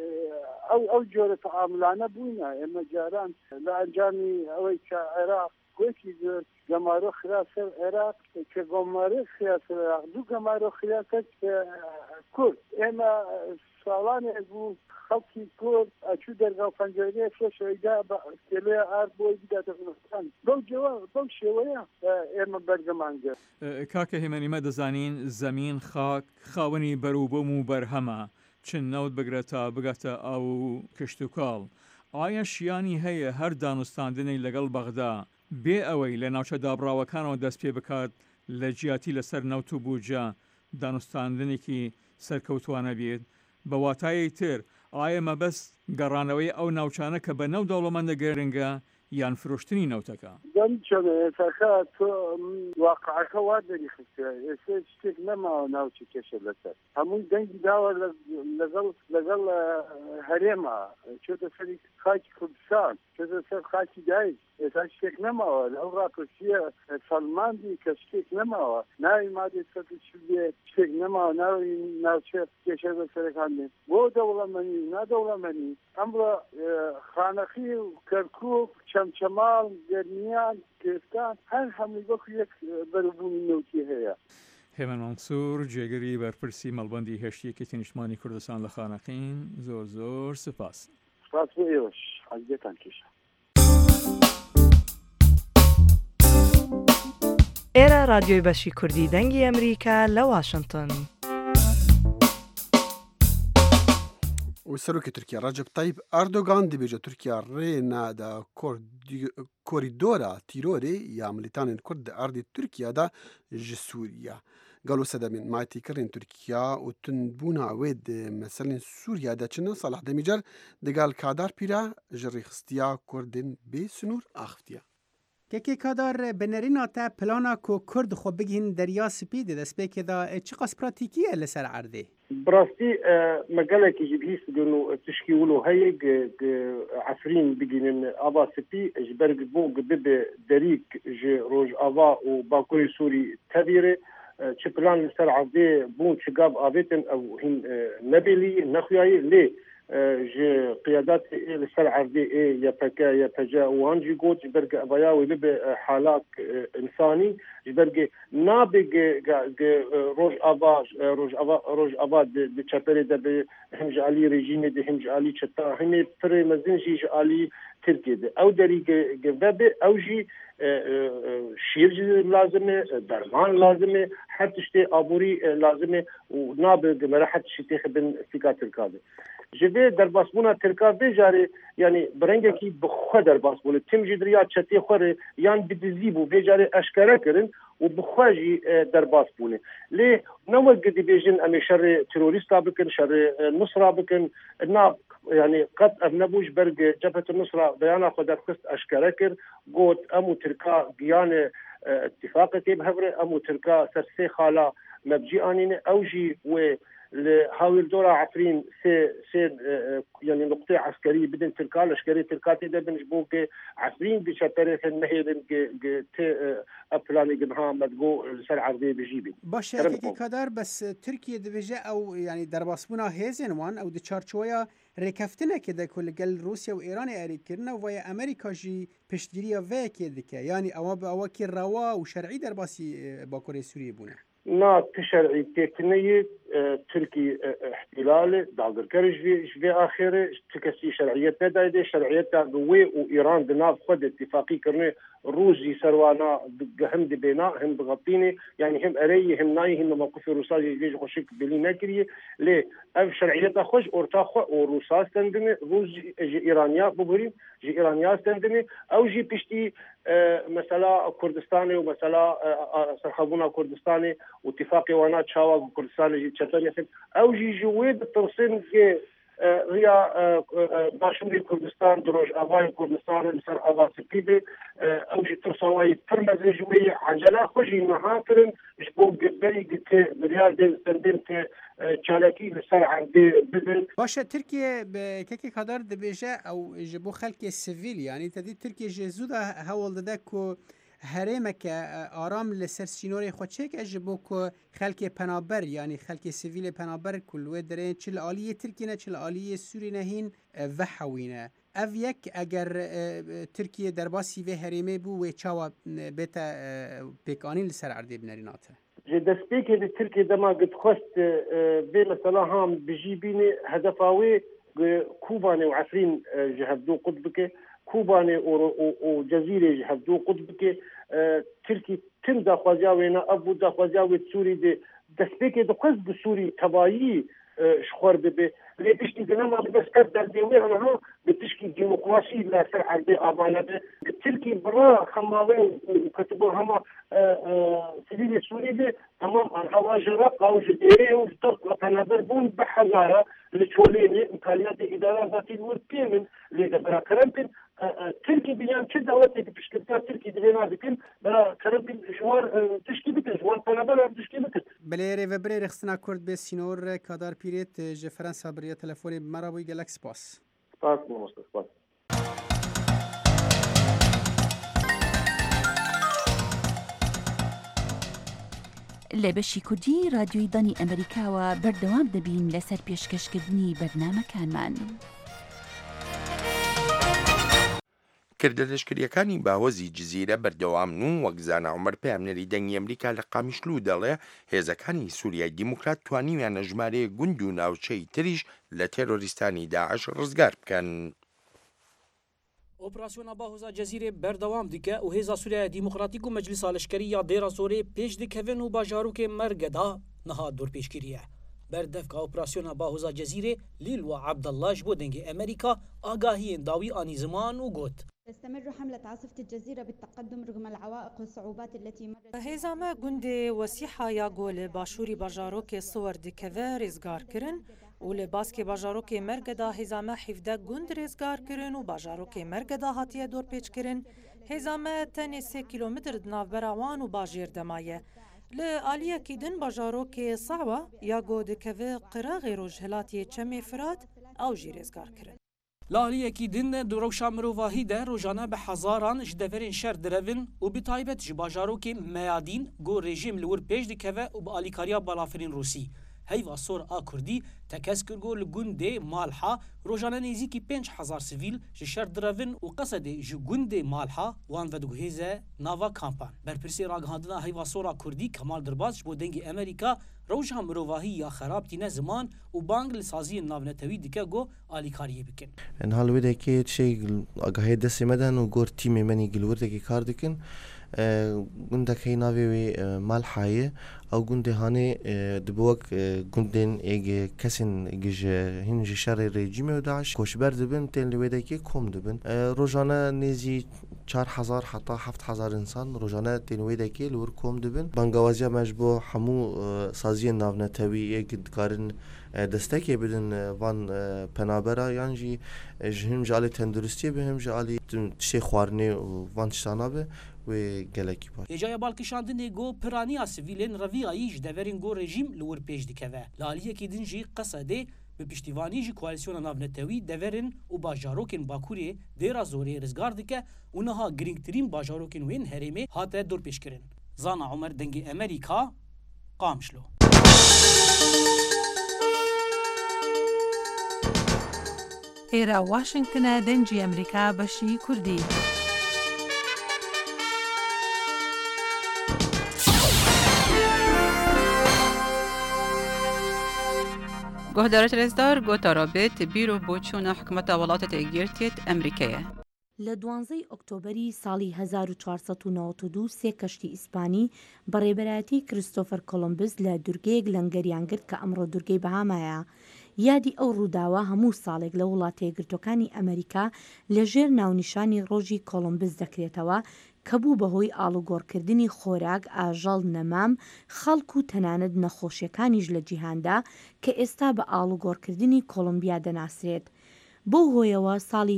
S5: ئەو جۆرە تەعاملانە بووینە. ئێمە جاران لە ئەنجامی ئەوەی کە عێراق گوێکی گەمارۆ خراسەر عێراق کە گۆمارە خراسەر عێراق دوو گەمارۆ خراسەر کورد ئێمە ساڵانێک بوو خەڵکی کورد ئەچوو دەرگاو پەنجەرەیە فرۆشەوەیدا بە کێلەیە ئار بۆی بداتە کوردستان. بەو شێوەیە ئێمە بەرگەمان گرت.
S13: کاکە هێمەنیمە دەزانین زەمین خاک خاوەنی بەروبووم و بەرهەمە چن نەوت بگرێت تا بگاتە ئاو کشت و کاڵ. ئایا شیانی هەیە هەر دانوستاندنی لەگەڵ بەغدا بێ ئەوەی لە ناوچە دابراوەکانەوە دەست پێ بکات لە جیاتی لەسەر نەوت و بووجە دانوستاندنێکی سەرکەوتوانە بێت؟ بە واتایی تر ئایا مەبەست گەڕانەوەی ئەو ناوچانە کە بە نەو دەوڵەمەندە گەرنگە یان فرۆشتنی نەوتەکە؟
S5: دەم چۆنە ئێساکە تۆ واقعەکە وا دەریخستە ئێستا شتێک نەماوە ناوچی کێشە لەسەر هەمووی دەنگی داوە لەگەڵ هەرێمە چۆتە سەری خاکی کوردستان چۆتە سەر خاکی دایک ئێستا شتێک نەماوە لەو ڕاپرسیە سەلماندی کە شتێک نەماوە ناوی مادەی سەرچێ شتێک نەماوە ناوی ناوچە کێشە لەسەرەکان بێت بۆ دەوڵەمەنی و نادەوڵەمەنی ئەمڕۆ خانەخی و کەرکووک چەمچەماڵ گەرمیان کوێستان هەر هەمووی وەکو یەک بەروبوونی نەوتی هەیە.
S13: هێمن مەنسوور جێگەری بەرپرسی مەڵبەندی هێشتیەکی تینیشتمانی کوردستان لە خانەقین زۆر سپاس.
S5: سپاس بۆ ئێوەش حەزیەتان کێشە.
S14: ئێرە رادیۆی بەشی کوردی دەنگی ئەمریکا لە واشنگتن.
S3: و سەرۆکی تورکیا ڕەجەب تایب ئەردۆغان دەبێژە تورکیا ڕێ نادا کۆریدۆرە تیرۆرێ یا ملیتانên کورد di erdê Tirkiyeyê ji Sûriya. Gelo sedemên matîkirên Tirkiya û tundbûna wê di meselên Sûriya de çinin Salah Demîcer digal Kadar Pîra ji rêxistiya Kurdên bê sunûr axiftiye.
S7: Kekê Kadar bi nerîna te plana ku Kurd xwe bigihîn Derya Spî di destpêkê da çi qas pratîkî ye li ser erdê?
S15: براستی مقالك جبهيس دونو تشكيولو هيك عفرين بجنن ابا سبي جبرق بوق بب دريك ج روج ابا وباكوري سوري تبيره تشبلان سر عدي بون شقاب ابيتن او هن نبيلي نخياي لي ج قيادات سر عدي يا بكا يا بجا وانجي جوت جبرق ابايا ولب حالات انساني جبرق نابق روج ابا د چپره د همج علي رژیم د همج علي چتا هم پر مزنجي علي ترکیه ده او دری گوب او جی شیر لازمه درمان لازمه حتی شته ابوری لازمه و نابق مرحت شته خبن استقا ترکاده جبه در باسبونا ترکا بجاره یعنی برنگه کی بخو در باسبول تیم جدریا چتی خوره یان بدزیبو بجاره اشکره کرن و بخواجی در باسبونه لی نوع قدی بیجن امی شر تروریستا بکن شر نصرا بکن ناب يعني قد أبنبوش برق جبهة النصرة بيانا خدر خست أشكرا كر قوت أمو تركا قيانة اتفاقتي بهبرة أمو تركا سرسي خالا مبجي آنين أوجي و لهاول دورة عفرين سي يعني نقطة عسكرية بدن تركا لشكري تركاتي ده بنجبوك عفرين بشتريخ النهيرن تي أبلاني قنها مدقو سر عرضي بجيبين
S7: باش هكي كادر بس تركيا دبجة أو يعني درباسبونا هيزن وان أو دي چارچويا ركفتنا كده كل قال روسيا وإيران أريد كرنا ويا أمريكا جي بشتريا ويا كده يعني أو كي روا وشرعي درباسي باكوري سوريا بونا
S15: نا تشرعي تكنية تركي احتلال داغر كرج في آخره تكسي شرعيتنا دايدة شرعيتنا قوي وإيران دناف خد اتفاقي كرني روزي سروانا هم دبينا هم بغطيني يعني هم أري هم ناي هم موقف روساجي ليش خوشك بلي نكري ليه أف شرعيتنا خوش أورتاخ وروساس تندمي روزي إيرانيا ببرين جي إيرانيا تندمي أو جي بيشتي مسألة كردستاني ومسألة سرخبونا كردستاني واتفاقي وانا تشاوا كردستاني جي تشتري أو جي جويد التوصيل في ريا باشوري كردستان دروج أباي كردستان لسر أبا سكيبي أو جي ترسواي ترمز جوية عجلة خوشي محاكرن جبو قبلي قلت ريال دين سندين چالاکی لسر عندي بدل
S7: باشه ترکیه به که قدر دبیجه او جبو خلق سیویل یعنی تدی ترکیه جزوده هول داده که هرمک آرام لسر سینوری خودشه که جبو که خلق پنابر یعنی خلق سیویل پنابر کلوه داره چل آلیه ترکیه نه چل آلیه سوری نهین و حوینه او یک اگر ترکیه در باسی و هرمه بو و چاوا بیتا پیکانی لسر عرده بنریناته
S15: دەستپێکی لە ترکی دەما گت خۆست بێ مەسەلا هام بژیبینێ هەدەفاوێ کوبانێ و عفرین ji hevdû qut bike کوبانێ û cezîrê ji hevdû qut bike Tirkî tim daxwaziya wê ne ev bû daxwaziya wê Sûrî de destpêkê dixwest bi Sûrî tevayî ji xwar bibe lê piştî dinema bidestker derdê wê hema bi tişkî demokrasî li ser erdê avane be Tirkî bira xemawê ketibû hema سبيل السوري تمام هوا جرب او جديري وطرق وتنابر بون بحزاره لتشوليني امكانيات اداره ذاتي والبيمن لدبرا كرمبين تركي بيان كده وقت بشكلتها تركي دبينا بكن برا كرمبين جوار تشكي بكن جوار تنابر تشكي بكن
S7: بليري وبري رخصنا كورد بي سينور كادار بيريت جي فرنسا بريا تلفوني بمرابوي جالاكس باس
S15: باس مستر باس
S16: لە بەشی کوردی رادیۆی دانی ئەمریکاوە بەردەوام دەبین لەسەر پێشکەشکردنی بەرنامەکانمان.
S2: کردە لەشکریەکانی باوەزی جزیرە بەردەوامن و وەک زانا عومەر پەیامنەری دەنگی ئەمریکا لە قامیشلو دەڵێ هێزەکانی سووریای دیموکرات توانیویانە ژمارەیە گوند و ناوچەی تریش لە تێرۆریستانی داعش ڕزگار بکەن.
S17: Operasyona Bahoza Cezîrê berdewam dike û Hêza Sûriya Dîmokratîk û Meclisa Leşkerî ya Dêra Zorê pêş dikevin û bajarokê Mergeda niha dorpêşkiriye. Berdevka Operasyona Bahoza Cezîrê Lîl û Abdullah ji bo dengê Amerîka agahiyên dawî anî ziman û got.
S18: تستمر حملة عاصفة الجزيرة بالتقدم رغم العوائق والصعوبات التي مرت.
S11: هێزامە گوندê وەسیحا ya گۆ li başûrî bajarokê Siwer dikeve rêzgar kirin û li baskê bajarokê Mergeda hêzame 17 gund rêzgar kirin û bajarokê Mergeda hatiye dorpêçkirin. Hêzame tenê 3 kîlometr di navbera wan û bajêr demaye. Li aliyekî din bajarokê Sawa ya گۆ dikeve qirağê rojhilatiyê Çemê Firat ew jî rêzgar kirin.
S17: Li aliyekî din di rewşa mirovahî de rojane bi hezaran ji deverên şer direvin û bi taybet ji bajarokê Meyadîn got rejim li wir pêş dikeve û bi alîkariya balafirên Rûsî. Heyva sor a Kurdî tekez kirgo li gundê Malha rojane nêzîkî 5,000 sivîl ji şer direvin û qesedê ji gundê Malha wan vediguhêze nava kampan. Berpirsê ragihandina heyva sora Kurdî Kemal Dirbas ji bo dengê Amerîka rewşa mirovahî ya xerab tîne ziman û bang li saziyên navnetewî dike got alîkariyê bikin.
S19: Em halwêdekê şey agahê destê me den û gor tîmê menî gilwirtekê kar dikin. Gundekê navê wê Malhayê ew gundê hanê dibe wek gundên kesên hîn ji şerê rejîmê û Daeş koçber dibin tên li wêdekê kom dibin. Rojane nêzî 4,000 heta 7,000 insan rojane tên wêdekê li wir kom dibin. Bangewaziya me ji bo hemû saziyên navnetewî dikarin destekê bidin van penabera yan jî ji him ji alî tenduristiyê bi him ji alî tişê xwarinê û van tiştana be wê gelekî baş.
S17: Hêjaya balkişandinê got piraniya sivîlên reviyayî ji deverên got rejîm li wir pêş dikeve. Li aliyekî din jî Qesedê bi piştîvanî ji koalîsyona navnetewî deverên û bajarokên Bakurê Dêra Zorê rizgar dike û niha girîngtirîn bajarokên wê herêmê hate dorpêşkirin. Zana Umer dengê Amerîka Qamişlo.
S11: ئێرە واشنگتنە دەنجی ئەمریکا بەشی کوردی.
S20: گهدارت رزدار گوتا رابط بیرو بۆچوونە حکومەتە وڵاتە ئەگرتێت ئەمریکایە.
S21: لە 12 ئۆکتۆبری ساڵی 1492 سێ کەشتی ئیسپانی بەڕێبەرایەتی کریستۆفەر کۆلۆمبس لە دورگەیەک لەنگەریان گرت کە ئەمڕۆ دورگەی بەهامایە. یادی ئەو ڕووداوە هەموو ساڵێک لە وڵاتە یەکگرتوەکانی ئەمریکا لەژێر ناونیشانی ڕۆژی کۆلۆمبس دەکرێتەوە کە بوو بەهۆی ئاڵوگۆڕکردنی خۆراک، ئاژەڵ، نەمام، خەڵک و تەنانەت نەخۆشیەکانیش لە جیهاندا کە ئێستا بە ئاڵوگۆڕکردنی کۆلۆمبیا دەناسرێت. بۆ هۆیەوە ساڵی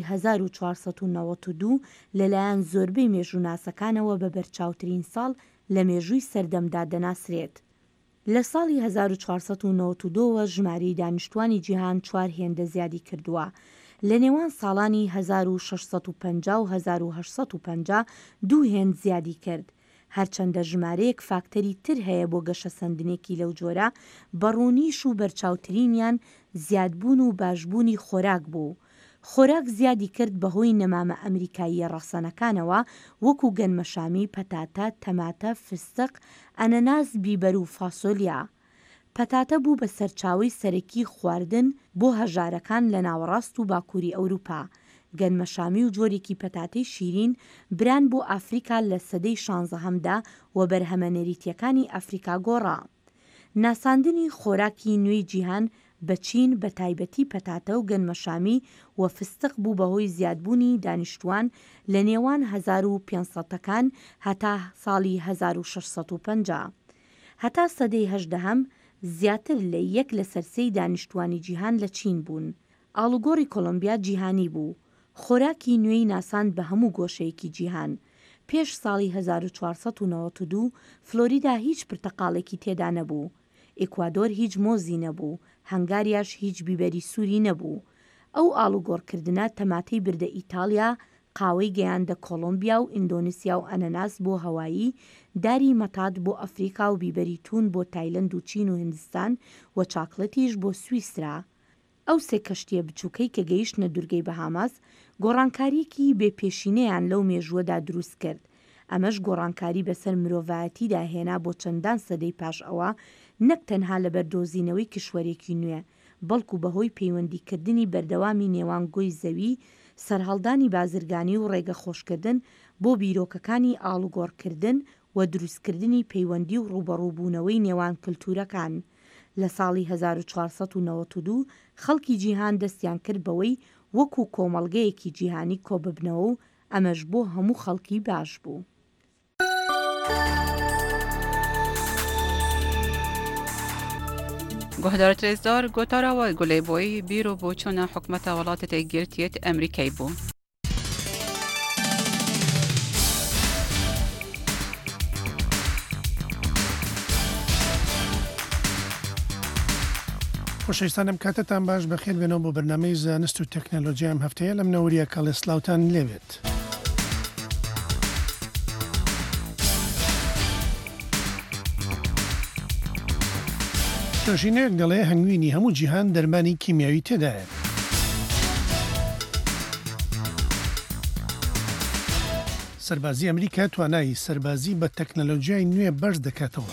S21: 1492 لەلایەن زۆربەی مێژووناسەکانەوە بە بەرچاوترین ساڵ لە مێژووی سەردەمدا دەناسرێت. لە ساڵی 1492 ژمارەی دانیشتوانی جیهان 4 هێندە زیادی کردووە. لە نێوان ساڵانی 1650 و 1850 دوو هێند زیادی کرد. هەرچەندە ژمارەیەک فاکتەری تر هەیە بۆ گەشە سندنێکی لەو جۆرە، بەڕوونیش و بەرچاوترینیان زیادبوون و باشبوونی خۆراک بوو. خۆراک زیادی کرد بەهۆی نەمامە ئەمریکایی ڕەسەنەکانەوە وەکو گەنمەشامی، پەتاتە، تەماتە، فستق، ئەنەناس، بیبەر و فاسۆلیا. پەتاتە بوو بە سەرچاوی سەرەکی خواردن بۆ هەژارەکان لە ناوەڕاست و باکووری ئەوروپا. گەنمەشامی و جۆرێکی پەتاتەی شیرین بران بۆ ئافریقا لە سەدەی 16هەمدا و بەرهەمە نەریتیەکانی ئەفریقا گۆڕا. ناساندنی خۆراکی نوێی جیهان بە چین بە تایبەتی پەتاتە و گەنمەشامی و فستق بوو بەهۆی زیادبوونی دانیشتوان لە نێوان 1500ەکان هەتا ساڵی 1650. هەتا سەدەی 18هەم زیاتر لە 1 لە سەرسەی دانیشتوانی جیهان لە چین بوون. ئاڵوگۆڕی کۆلۆمبیا جیهانی بوو. خۆراکی نوێی ناساند بە هەموو گۆشەیەکی جیهان. پێش ساڵی 1492 فلۆریدا هیچ پرتەقاڵێکی تێدا نەبوو. ئیکوادۆر هیچ مۆزی نەبوو. هەنگاریاش هیچ بیبەری سووری نەبوو. ئەو ئاڵوگۆڕکردنە تەماتەی بردە ئیتالیا، قاوەی گەیاندە کۆلۆمبیا و ئیندۆنیسیا و ئەنەناس بۆ هەوایی، داری مەتات بۆ ئەفریقا و بیبەری تون بۆ تایلەند و چین و هندستان و چاکلەتیش بۆ سویسرا. ئەو سێ کەشتیە بچووکەی کە گەیشتنە دورگەی بەهاماس گۆڕانکاریەکی بێپێشینەیان لەو مێژووەدا دروست کرد. ئەمەش گۆڕانکاری بەسەر مرۆڤایەتیدا هێنا بۆ چەندان سەدەی پاش ئەوە، نەک تەنها لە بەردۆزینەوەی کشوەرێکی نوێ، بەڵکو بەهۆی پەیوەندیکردنی بەردەوامی نێوان گۆی زەوی، سەرهەڵدانی بازرگانی و ڕێگە خۆشکردن بۆ بیرۆکەکانی ئاڵوگۆڕکردن و دروستکردنی پەیوەندی و ڕوبەڕووبوونەوەی نێوان کلتورەکان. لە ساڵی 1492 خەڵکی جیهان دەستیان کرد بەوەی وەکو کۆمەڵگەیەکی جیهانی کۆببنەوە و ئەمەش بۆ هەموو خەڵکی باش بوو.
S20: گهدارت رزدار گوتاراوە گولێبۆی بیرۆ بۆچوونە حکومەتە وڵاتە ئەگرتێت ئەمریکای بوو.
S22: خۆشەویستانم کاتتان باش بەخێر بێنەوە بۆ بەرنامەی زانست و تەکنەلۆجیا ئەم هەفتەیە لەم نەوریە کاڵێسلااوتان لێوێت. تۆژینەیەک دەڵێ هەنگوینی هەموو جیهان دەرمانی کیمیاوی تێدایە. سەربازی ئەمریکا توانایی سەربازی بە تەکنەلۆجیای نوێ بەرز دەکاتەوە.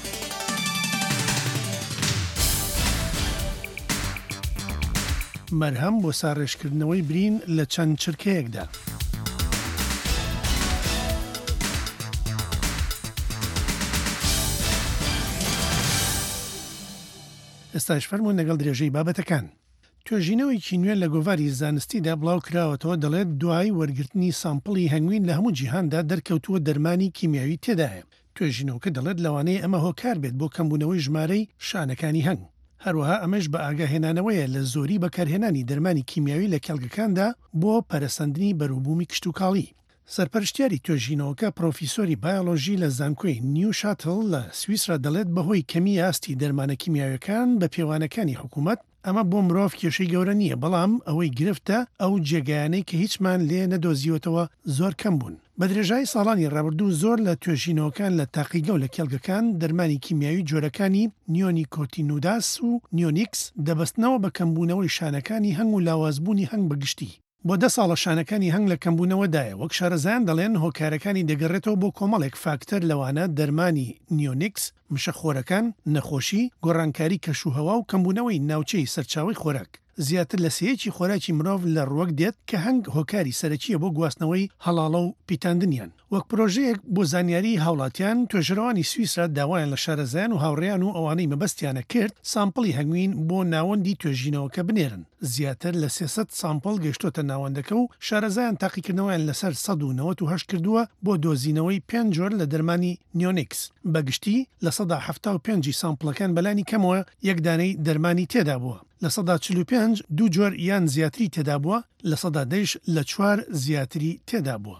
S22: مەرهەم بۆ ساڕێژکردنەوەی برین لە چەند چرکەیەکدا. ئێستاش فەرموون لەگەڵ درێژەی بابەتەکان. توێژینەوەیکی نوێ لە گۆڤاری زانستیدا بڵاو کراوەتەوە دەڵێت دوای وەرگرتنی سامپڵی هەنگوین لە هەموو جیهاندا دەرکەوتووە دەرمانی کیمیاوی تێدایە. توێژینەوەکە دەڵێت لەوانەیە ئەمە هۆکار بێت بۆ کەمبوونەوەی ژمارەی شانەکانی هەنگ. هەروەها ئەمەش بە ئاگاهێنانەوەیە لە زۆری بەکارهێنانی دەرمانی کیمیاوی لە کێڵگەکاندا بۆ پەرەسەندنی بەرووبوومی کشت و کاڵی. سەرپەرشتیاری توێژینەوەکە پرۆفیسۆری بایۆلۆژی لە زانکۆی نیو شاتل لە سویسرا دەڵێت بەهۆی کەمی ئاستی دەرمانە کیمیاویەکان بە پێوانەکانی حکوومەت ئەمە بۆ مرۆڤ کێشەی گەورە نییە، بەڵام ئەوەی گرفتە ئەو جێگایانەی کە هیچمان لێ نەدۆزیوەتەوە زۆر کەم بوون. بە درێژای ساڵانی ڕابردوو زۆر لە توێژینەوەکان لە تاقیگە و لە کێڵگەکان دەرمانی کیمیاوی جۆرەکانی نیۆنیکۆتینوداس و نیۆنیکس دەبەستنەوە بە کەمبوونەوەی شانەکانی هەنگ و لاوازبوونی هەنگ بەگشتی. بۆ 10 ساڵە شانەکانی هەنگ لە کەمبوونەوەدایە وەک شارەزایان دەڵێن هۆکارەکانی دەگەڕێتەوە بۆ کۆمەڵێک فاکتەر لەوانە دەرمانی نیۆنیکس، مشەخۆرەکان، نەخۆشی، گۆڕانکاری کەشوهەوا و کەمبوونەوەی ناوچەی سەرچاوی خۆراک. زیاتر لە سەیەکی خۆراکی مرۆڤ لە ڕوەک دێت کە هەنگ هۆکاری سەرەکیە بۆ گواستنەوەی هەڵاڵە و پیتاندنیان. وەک پرۆژەیەک بۆ زانیاری هاوڵاتیان توێژەرەوانی سویسرا داوایان لە شارەزایان و هاوڕێیان و ئەوانەی مەبەستیانە کرد سامپڵی هەنگوین بۆ ناوەندی توێژینەوەکە بنێرن. زیاتر لە 300 سامپڵ گەشتۆتە ناوەندەکە و شارەزایان تاقیکردنەوەیان لەسەر 198 کردووە بۆ دۆزینەوەی 5 جۆر لە دەرمانی نیۆنیکس. بەگشتی لە 175 سامپڵەکان بەلانی کەمەوە یەک دانەی دەرمانی تێدا بووە. لە 145 2 جۆر یان زیاتری تێدا بووە، لە 110 لە 4 زیاتری تێدا بووە.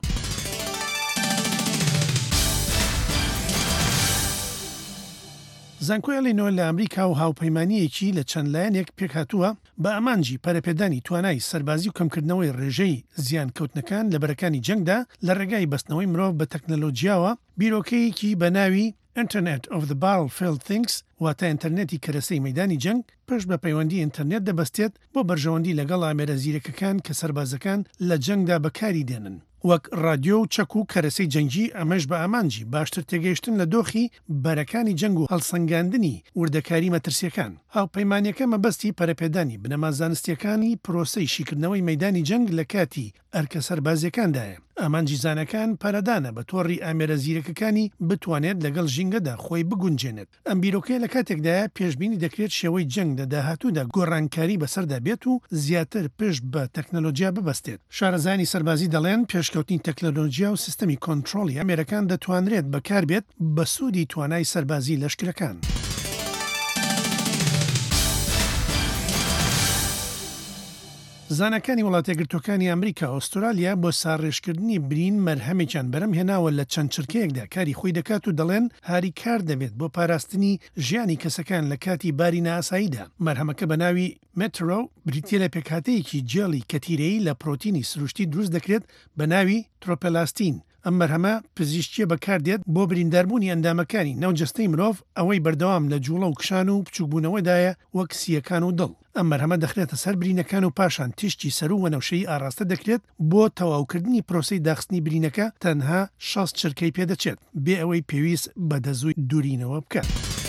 S22: زانکۆیڵینەوە لە ئەمریکا و هاوپەیمانیەکی لە چەند لایەنێک پێکهاتووە بە ئەمانجی پەرەپێدانی توانای سەربازی و کەمکردنەوەی ڕێژەی زیانکەوتنەکان لە بەرەکانی جەنگدا لە ڕێگای بەستنەوەی مرۆڤ بە تەکنەلۆجیاوە بیرۆکەیەکی بە ناوی Internet of the Battlefield Things واتە ئینتەرنێتی کەرەسەی مەیدانی جەنگ پشت بە پەیوەندی ئینتەرنێت دەبەستێت بۆ بەرژەوەندی لەگەڵ ئامێرە زیرەکەکان کە سەربازەکان لە جەنگدا بەکاری دێنن. وەک رادیۆ و چەک و کەرەسەی جەنگی ئەمەش بە ئامانجی باشتر تێگەیشتن لە دۆخی بەرەکانی جەنگ و هەڵسەنگاندنی وردەکاری مەترسیەکان. هاوپەیمانیەکە مەبەستی پەرەپێدانی بنەما زانستیەکانی پرۆسەی شیکردنەوەی مەیدانی جەنگ لە کاتی ئەرکە سەربازیەکاندایە. ئامانجیزانەکان پارەدانە بە تۆڕی ئامێرە زیرەکەکانی بتوانێت لەگەڵ ژینگەدا خۆی بگونجێنێت. ئەم بیرۆکەیە لە کاتێکدایە پێشبینی دەکرێت شێوەی جەنگ لە داهاتوودا گۆڕانکاری بەسەردا بێت و زیاتر پشت بە تەکنەلۆجیا ببەستێت. شارەزانی سەربازی دەڵێن پێشکەوتنی تەکنەلۆجیا و سیستەمی کۆنتترۆلی ئەمریکان دەتوانرێت بەکار بێت بە سوودی توانای سەربازی لەشکرەکان. زانەکانی وڵاتێگرتوەکانی ئەمریکا ئۆسترالیا بۆ ساڕێژکردنی برین مەرهەمێکیان بەرەم هێناوە لە چەند چرکەیەکدا کاری خۆی دەکات و دەڵێن هاری کار دەبێت بۆ پاراستنی ژیانی کەسەکان لە کاتی باری ناساییدا. مەرهەمەکە بە ناوی مترۆ بریتە لە پێکهاتەیەکی جێڵی کەتیرەیی لە پرۆتینی سروشتی دروست دەکرێت بە ناوی ترۆپەلاستین. ئەم مەرهەمە پزیشکیە بەکاردێت بۆ برینداربوونی ئەندامەکانی ناوجەستەی مرۆڤ ئەوەی بەردەوام لە جوڵە و کشان و بچووبوونەوەدایە وەک سیەکان و دڵ. ئەم مەرهەمە دەخرێتە سەر برینەکان و پاشان تیشتی سەر و وەنەوشەی ئاراستە دەکرێت بۆ تەواوکردنی پرۆسی داخستنی برینەکە تەنها 6 چرکەی پێدەچێت بێ ئەوەی پێویست بە دەزووی دوورینەوە بکات.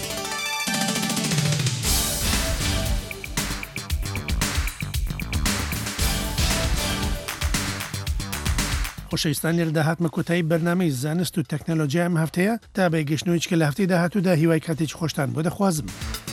S22: خۆشەویستان لێرە داهاتمە کۆتایی بەرنامەی زانست و تەکنەلۆجیا ئەم هەفتەیە تا بەیگەشتنەوەی کە لە هەفتەی داهاتوودا هیوای کاتێکی خۆشتان بۆ دەخوازم.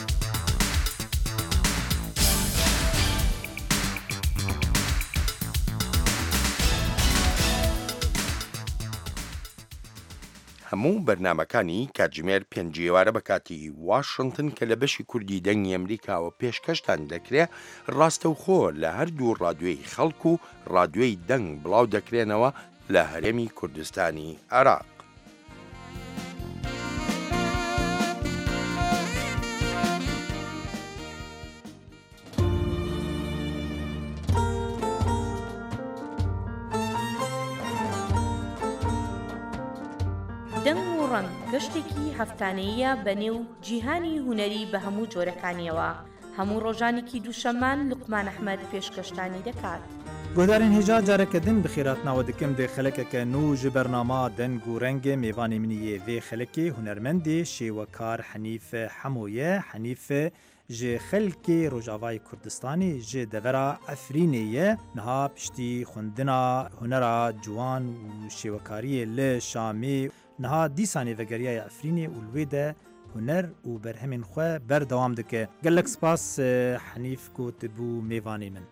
S2: هەموو بەرنمەکانی کاتژمێر 5 ئێوارە بە کاتی واشنگتن کە لە بەشی کوردی دەنگی ئەمریکاوە پێشکەشتان دەکرێت ڕاستەوخۆ لە هەردوو ڕادیۆی خەڵک و ڕادیۆی دەنگ بڵاو دەکرێنەوە لە هەرێمی کوردستانی عێراق.
S21: دەنگ و ڕەنگ گەشتێکی هەفتانەیە بەنێو جیهانی هونەری بە هەموو جۆرەکانیەوە. هەموو ڕۆژانێکی دووشەممان لوقمان ئەحمەد پێشکەشتانی دەکات.
S1: گۆدارین هێژا جارەکەدن بخێراتناوە دکم دێ خەلەکەکە نو ji بەرنامە دەنگ و ڕەنگە میوانی منیە vê خەلەکێ هونەرمەندێ شێوەکار حەنیف حەمویە حەنیف ji xelkê Rojavayê Kurdistanê ji devera Efrînê niha piştî xwendina hunera ciwan û şêwekariyê li Şamê niha dîsanê vegeriyaya Efrînê û li wê de huner û berhemên xwe berdewam dike. Gelek spas Henîf ku tibû mêvanê min.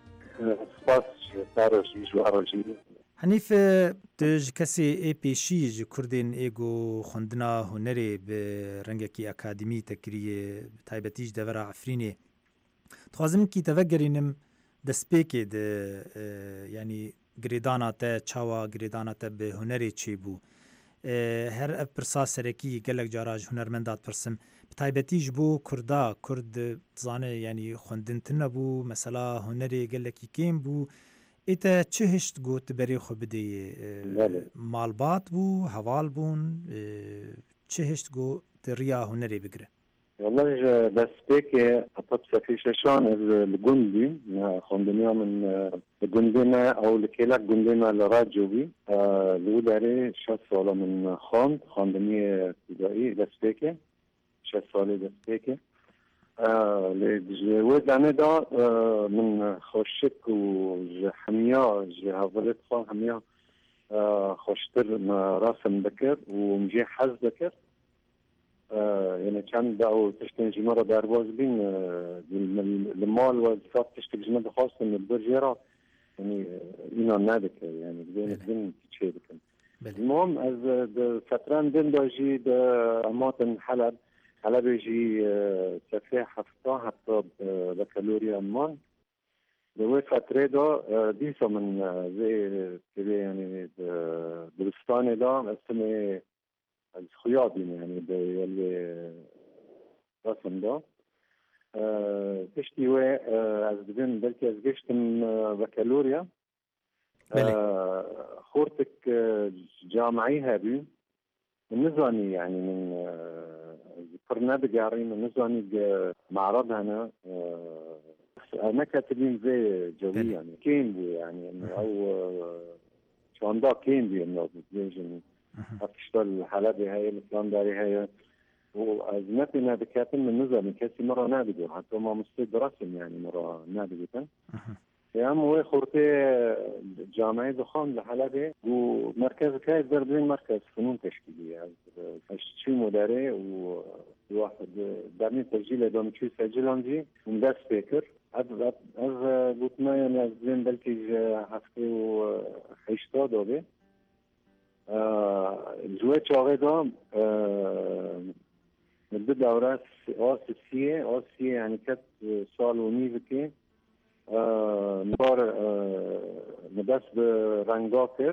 S1: Henîf tu ji kesê ê pêşî ji Kurdên êgo xwendina hunerê bi rengekî akademî te kiriye taybetî ji devera Efrînê. Dixwazim kî te vegerînim destpêkê di yanî girêdana te çawa girêdana te bi hunerê çêbû. Her ev pirsa serekî gelek cara ji hunermenda pirsim. Bi taybetî ji bo Kurda Kurd dizane yanî xwendintin nebû mesela hunerê gelekî kêm bû. Ête çi hişt got berê xwe bidêye? Malbat bû, heval bûn, çi hişt got riya hunerê bigire?
S6: والله دستك حطت في شان الجندي خندنيا من الجندنا او الكيلك جندنا لراجوبي لوداري شاف ولا من خندنيا ابتدائي دستك شاف ولا دستك لجواد أنا دا من خوشك وحمية جهافلت خان حمية خوشتر راسم بكر ومجي حز بكر يعني كان دعو تشتنجي مرة داربوز بين المال والصف تشتنجي مرة خاصة من البرجيرة يعني إنا نادك يعني بدين تشي بكم المهم از فتران دين داجي أماتن حلب يجي سفيه حتى بكالوريا أمان دوي فترة دا ديسا من زي يعني برستاني دا اسمه الخياطي يعني اللي رسم دا تشتي از بدين بلكي از جشتم بكالوريا خورتك جامعي هابي النزاني يعني من برنامج جاري من نزاني معرض هنا أنا كاتبين زي جوي يعني كين بي يعني أو شان دا كين بي إنه بتجين أفتشتغل الحلبة هاي الفلان داري هاي وأزمتنا بكاتب من نزاني كاسي مرة نابجو حتى ما مستيد رسم يعني مرة نابجو كان يعني هو خورتي جامعي دخان لحلبة ومركز كايز دربين مركز فنون تشكيلية شي مداري وواحد دارني تسجيل دوم شو سجل عندي ومدرس فكر از قلتنا يعني از زين بلكي هفته وحيشتا دوبي الجوات شاغي دا مدة دورة آسية يعني كت سال ونيفكي نبار ندرس برنگا کرد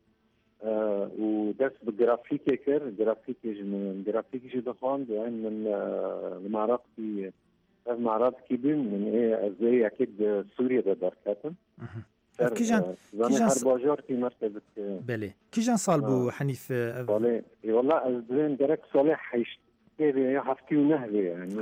S6: و دست بگرافیک کرد گرافیکش دخواند و این من معرض کی بیم من از اکید سوریه در کتم
S1: كيجان
S6: هر باجار کی مرکز
S1: بله كيجان سال بو حنيف
S6: والله والله از درين درك صالح حيشت يا حفتي ونهبه يعني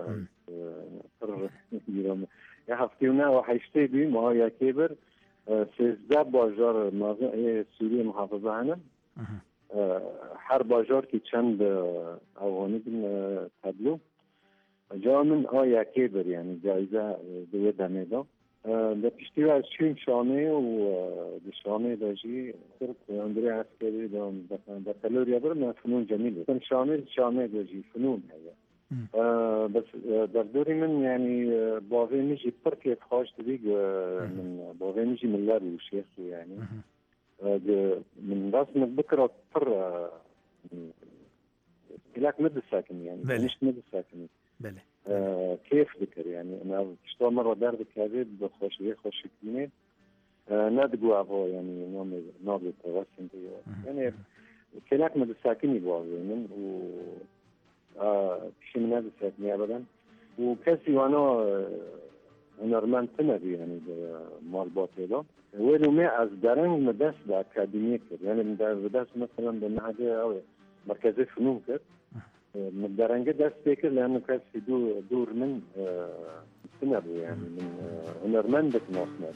S6: يا هفتيونا وحيشتي بي ما هي كبر سيزده باجار مازن سوريا محافظة هنا هر باجار كي چند اواني بن تبلو جا من آیا كبر يعني جائزة دوه دمه دا ده پشتیو از چین شامه و ده شامه دا جی صرف اندری عسکری دا بكالوريا برنا فنون جميلة شامه دا جي فنون هيا بس در دوری من يعني باوی میجی پر که خواهش دیگ من باوی میجی ملار و شیخ يعني من رسم بكرة پر كلاك مد الساكن يعني مش مد الساكن
S1: بله
S6: كيف ذكر يعني انا اشتغل مره دار ذكر بخوش كلمه نادقوا ابو يعني نوم توسم يعني كلاك مد الساكن يبغى من و شيء من هذا الساكن ابدا وكاسي وانا هنرمان تنبي يعني مال باطله وينو ما از درنگ مدرس باكاديميه يعني مدرس مثلا بالنهايه او مركز فنون كده من درنگ دست فكر لانه كان في دور من سنبو يعني من هنرمندك ناصنا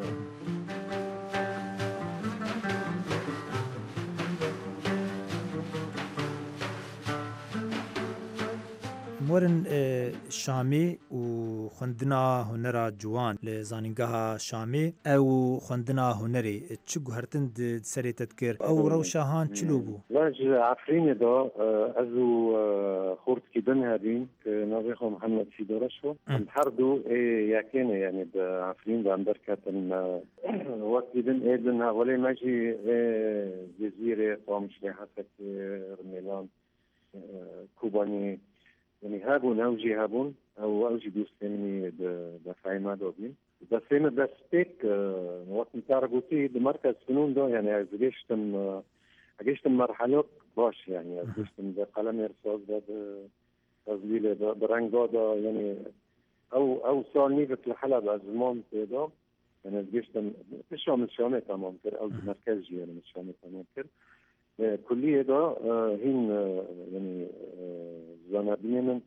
S1: مورن شامی و خوندنا هنرا جوان لزانینگاه شامی او خوندنا هنری چه گوهرتن سری تذکر او روشاهان چلو بو؟
S6: لاج عفرین دا ازو خورد کی دن هدین که ناویخو محمد سیدارشو هر دو یکینه یعنی دا عفرین دا اندر کتن وقت دن ایدن ولی مجی جزیره قامش لحفت رمیلان کوبانی يعني هابون أوجي دوستني دفعي ما دوبين بس هنا بس تيك وقت متعرقوتي بمركز فنون ده يعني عجشتم مرحلة باش يعني عجشتم بقلم رصاص ده تسجيل ده برنجا ده يعني أو سال نيفت الحلبة زمان كده يعني عجشتم مش شامل تمام كده أو مركز يعني مش شامل تمام كده كلية دا هين يعني زنابين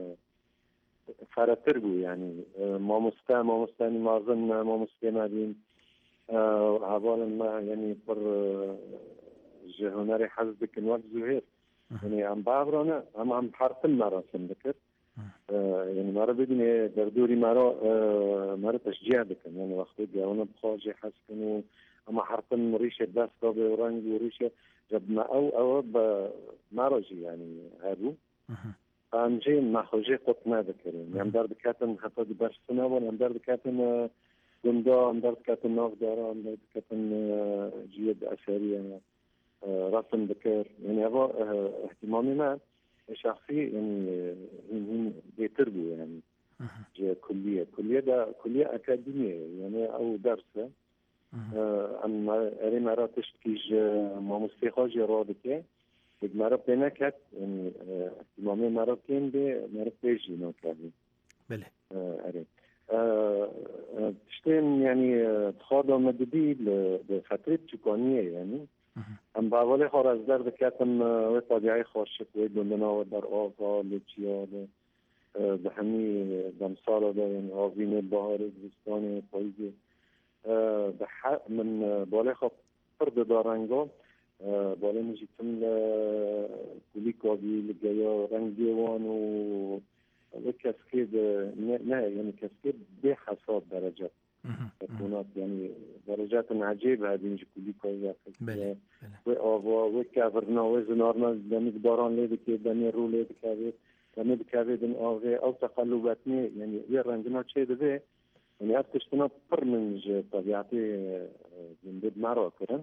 S6: فراترجو يعني مامستاني مازن مامستاني عبالا ما يعني بر جهناري حزبك الوقت زهير يعني عم بعبرنا عم حرفن مرة سندكر يعني مرة بدني دردوري مرة تشجيع بكن يعني وقت جاونا بخاجي حسكنوا أما حرفن ريشة بس كابي ورنج وريشة جب ما أو بمرجي يعني هادو أم جي ما خوجي قطنا ذكرين يعني دار بكاتن حتى دي باش سنة ولا دار بكاتن جندا دار بكاتن ناف دارا دار بكاتن جيد أثرية رسم ذكر يعني هذا اهتمامي ما شخصي يعني هم بيتربوا يعني كلية ده كلية أكاديمية يعني أو درسة أما أري مرة تشتكيج ما مستخرج رادكة مرة بينا كات يعني اهتمامي مرة كين مرة بيجي نوكابي
S1: بله
S6: أري تشتين يعني تخاضع مدبي لفترة تكونية يعني ام باولی خارزدار دکتم و طبیعی خوشک و دندنا و در آفا لچیا به همی دمسال دارن آوین بهار زمستان پاییز به من بالی خب فرد دارنگا بالی میشیم کلی کابی لگیا رنگی وان و کسکید نه یعنی کسکید به حساب درجات تكونات يعني درجات عجيبة هذه كلي كويسة وآوا وكافرنا وزنارنا لمقداران لذك دنيا رو لذك هذه لمقدار دن آوه أو تقلباتني يعني يرنجنا شيء ده يعني أفتشتنا برمج طبيعتي من ضد مرة كرن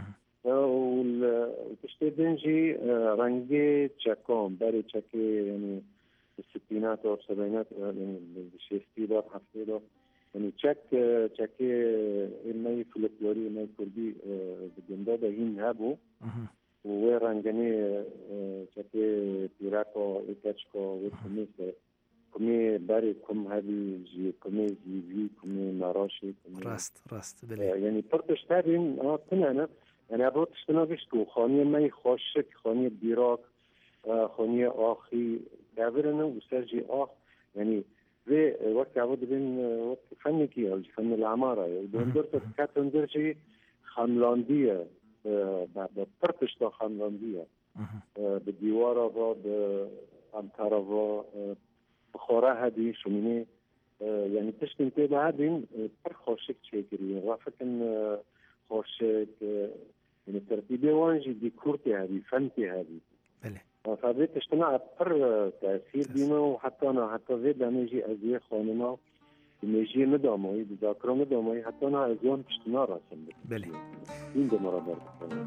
S6: وتشتي دنجي رنجي تشاكون بري تشاكي يعني الستينات أو السبعينات يعني الشيستيلات حفيدات يعني تشاكي إني فلكلوري إني كردي بالجندا ده هين هابو ورانجني تشاكي بيراكو إتشكو وكميس كمي باري كم هذه جي كمي زيفي كمي ناراشي
S1: راست بله
S6: يعني برتش تابين تنانا يعني أبغى تشتنا بيشكو خانية ماي خوشك خانية بيراك خانية آخي كابرنا وسرجي آخ يعني زي وقت عبود بين وقت فنكي أو فن العمارة ودندرت كاتن درجي خملاندية بطرتش تا خملاندية بالديوارة بأمتارة بخورة هذه شميني يعني تشتن تبع هذين برخوشك شكري رافقن خوشك يعني ترتيبي وانجي ديكورتي هذه فنتي هذه فبيت اجتماع بر تأثير بينا وحتى أنا حتى زيد أنا يجي أزيه خاننا يجي مدامي بذاكرة مدامي حتى أنا أزيان اجتماع راسم
S1: بله
S6: إن ده مرة برد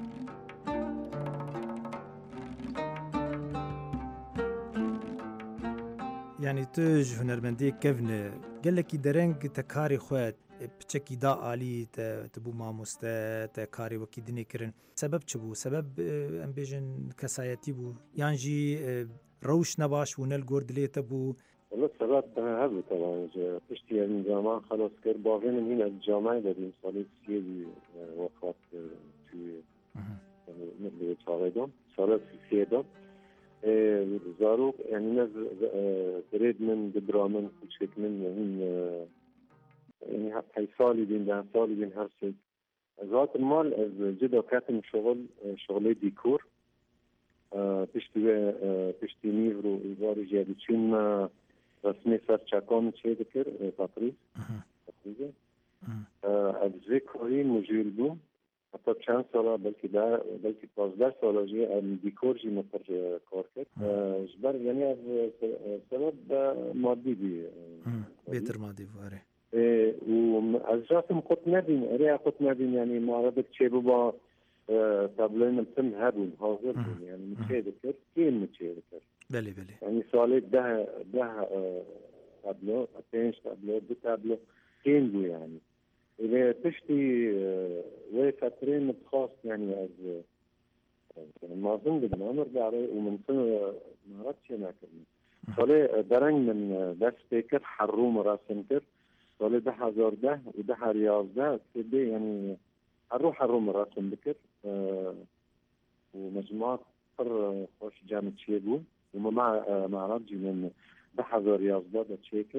S1: يعني توج هنرمندي كفن قال لك درنج تكاري خوات بچکی دا عالی تبو ماموسته تکاری وکی دنی کرن سبب چه بو سبب ام بیجن کسایتی بو یان جی روش نباش و نل گرد لیت بو
S6: والله السبب هذا طبعا تشتي الجامعة خلاص كر باغين من هنا الجامعة ده صار سيدي وفاة في من صاردم صار سيدا زاروك يعني ناس تريد من دبرامن كل شيء من يعني هاي صالي بين ده صالي بين هرسك ذات المال از جدا كاتم شغل ديكور پشتی نیورو ایواری جدید چون رسمی سرچکان چه دکر پاتریس از ذکری مجیل بوم حتی چند ساله بلکه 15 ساله جی دیکور جی متر کار کرد جبر یعنی از سبب مادی
S1: بيتر مادي واره
S6: و از جاتم قط ندین قط ندین یعنی معرض چه با تابلوين الفيلم هابون حاضر يعني متشابك كين متشابك
S1: بلي
S6: يعني سؤالات ده تابلو اتنش تابلو دو تابلو كين بو يعني إذا تشتي وفترين خاص يعني از ما أظن بدنا نرجع ومن سنة ما عرفتش أنا كلمة سؤالي درنج من بس بيكر حروم راسم كر سؤالي ده هزار ده وده رياض ده كده يعني الروح الروم راسم بكر ومجموعات قر خوش جامع تشيبو ومع معرض من بحث رياض ضد تشيكر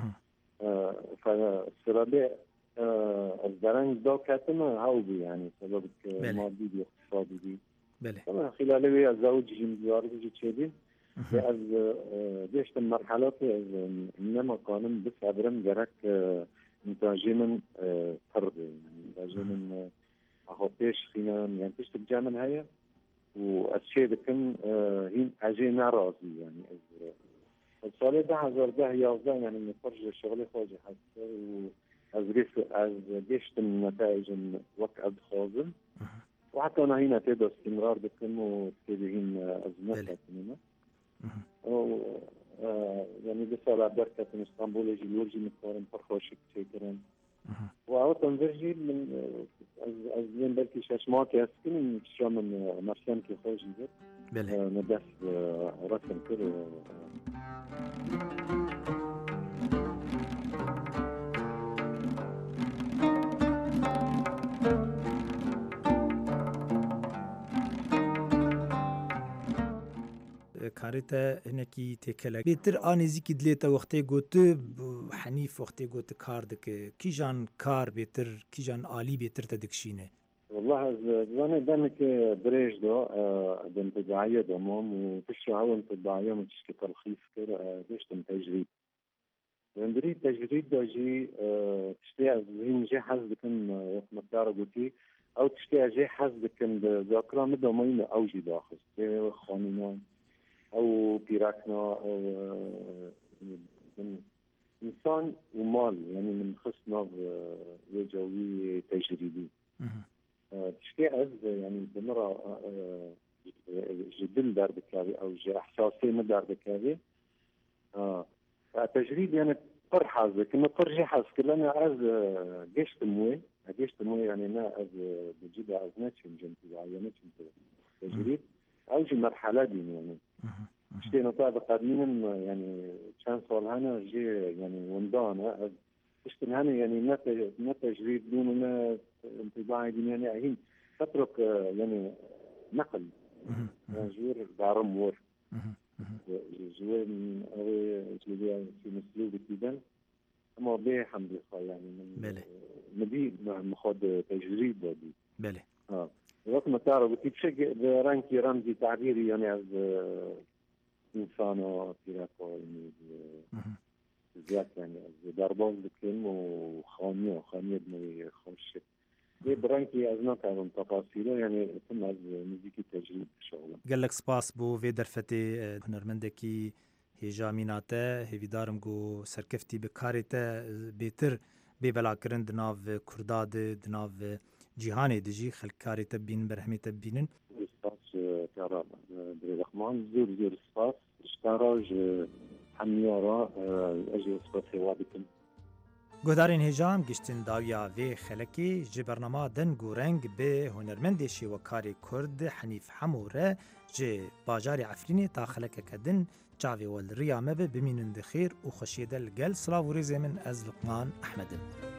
S6: فالسرابي الزرنج دو كاتم هاوبي يعني سبب مادي اقتصادي دي طبعا خلال الزوج جمدوار بيجي تشيبي از ديشت المرحلة إنما قانون بس عبرم جرك إنتاجي من فرد يعني إنتاجي من أخوتيش فينا يعني تشتك جامن هيا والشيء بكن هين أجينا رازي يعني الصالة ده هزار ده يوزع يعني من فرج الشغل خواجه حتى از ديشت النتائج وقت خازن وحتى أنا هنا تقدر استمرار بكن وتكيبهين أزمات كنينة يعني بس على بركة من اسطنبول يجي الورجي مقارن فرخوشك تشيكرين وعاو تنفرجي من أزلين بلكي شاشمات يسكن من شو من مرسان كي خوش نزل ندف رسم كر
S1: کارتا هنکی تکلک بیتر آنیزی کی دلیتا وقتی گوته حنیف وقتی گوته کار دک کی جان کار بیتر کی جان عالی بیتر تدکشینه
S6: والله زاني دامك بريج دو بانتباعية دومهم وتشتو عاون انتباعية وتشتو تلخيص كر تشتو تجريد وندري تجريد دو جي تشتي زين جي حزبكن وقت مكتارة قوتي او تشتي جي حزبكن بذاكرة مدومين او جي داخل خانينان او بيراكنا او انسان ومال يعني من خصنا وجوي تجريدي تشكي از يعني بمرة جدل دار بكابي او احساسي ما دار بكابي تجريد يعني قر حازة كما قر حاز كلنا از جيش تموي يعني انا از بجيب از ناتشم جنتي يعني تجريد او جي مرحلة دي يعني شتي نطاق قديم يعني كان صار هنا جي يعني وندانا اشتن هنا يعني ما تجريد دون ما انطباعي دي يعني هين تترك يعني نقل جور دارم ور جور او جلبيه في مسلوب كده اما به الحمد لله يعني من نبي مخد تجريد دي
S1: بله
S6: وقت ما تعرف بشكل رانكي رمزي تعبيري يعني از إنسان كيراكو زيادة يعني درباز بكلم وخانية بنوي خوش ليه برانكي أزنا كانوا تفاصيله يعني ثم از مزيكي تجريد شغله
S1: قال لك سباس بو في درفتي هنرمندكي هجاميناته هيدارم جو سركفتي بكارته بيتر ببلا كرند دناف كرداد دناف جيهاني دجي خلق كارته بين برهمي تبينن
S6: سباس كرام بريخمان زور سباس اشتراج حميارا اجي سباس وابكم
S1: گودارین هجام گشتن داویا و خلکی جبرنما دن گورنگ به هنرمند شیوکاری کرد حنیف حموره جه باجار عفرینی تا خلک کدن جاوی والریامه به بمینند خیر و خوشیده لگل سلاو و ریزه من از لقمان احمدن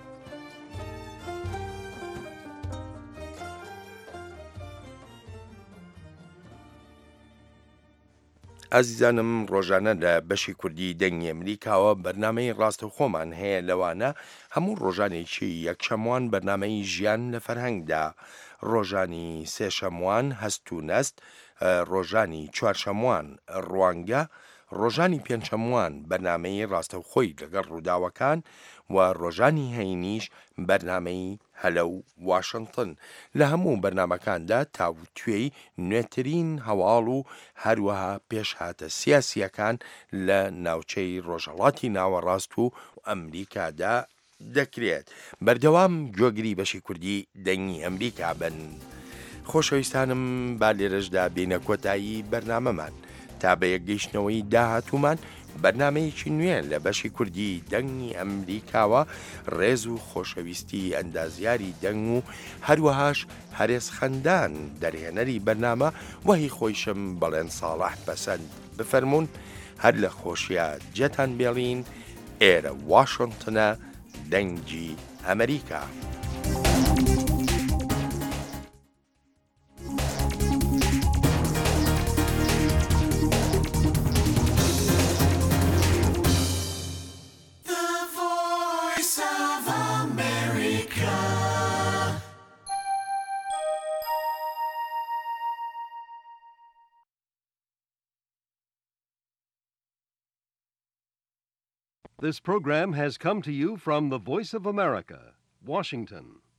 S2: ئازیزانم ڕۆژانە لە بەشی کوردی دەنگی ئەمریکاوە بەرنامەی ڕاستەوخۆمان هەیە لەوانە هەموو ڕۆژانێکی یەکشەموان بەرنامەی ژیان لە فەرهەنگدا ڕۆژانی سێشەموان هەست و نەست ڕۆژانی چوارشەموان ڕوانگە ڕۆژانی پێنجشەموان بەرنامەی ڕاستەوخۆی لەگەڵ ڕووداوەکان و ڕۆژانی هەینیش بەرنامەی هەلە و واشنگتن لە هەموو بەرنامەکاندا تاوتوێی نوێترین هەواڵ و هەروەها پێشهاتە سیاسیەکان لە ناوچەی ڕۆژهەڵاتی ناوەڕاست و ئەمریکادا دەکرێت بەردەوام گوێگری بەشی کوردی دەنگی ئەمریکا بن خۆشەویستانم با لێرەشدا بینە کۆتایی بەرنامەمان تا بە یەکگەیشتنەوەی داهاتوومان بەرنامەیەکی نوێ لە بەشی کوردی دەنگی ئەمریکاوە ڕێز و خۆشەویستی ئەندازیاری دەنگ و هەروەهاش هەرێز خەندان دەرهێنەری بەرنامە وەهی خۆیشم بەڵێن ساڵح بەسەند بفەرمونون هەر لە خۆشیە جێتان بێڵین ئێرە واشنگتنە دەنگی ئەمریکا.
S8: This program has come to you from the Voice of America, Washington.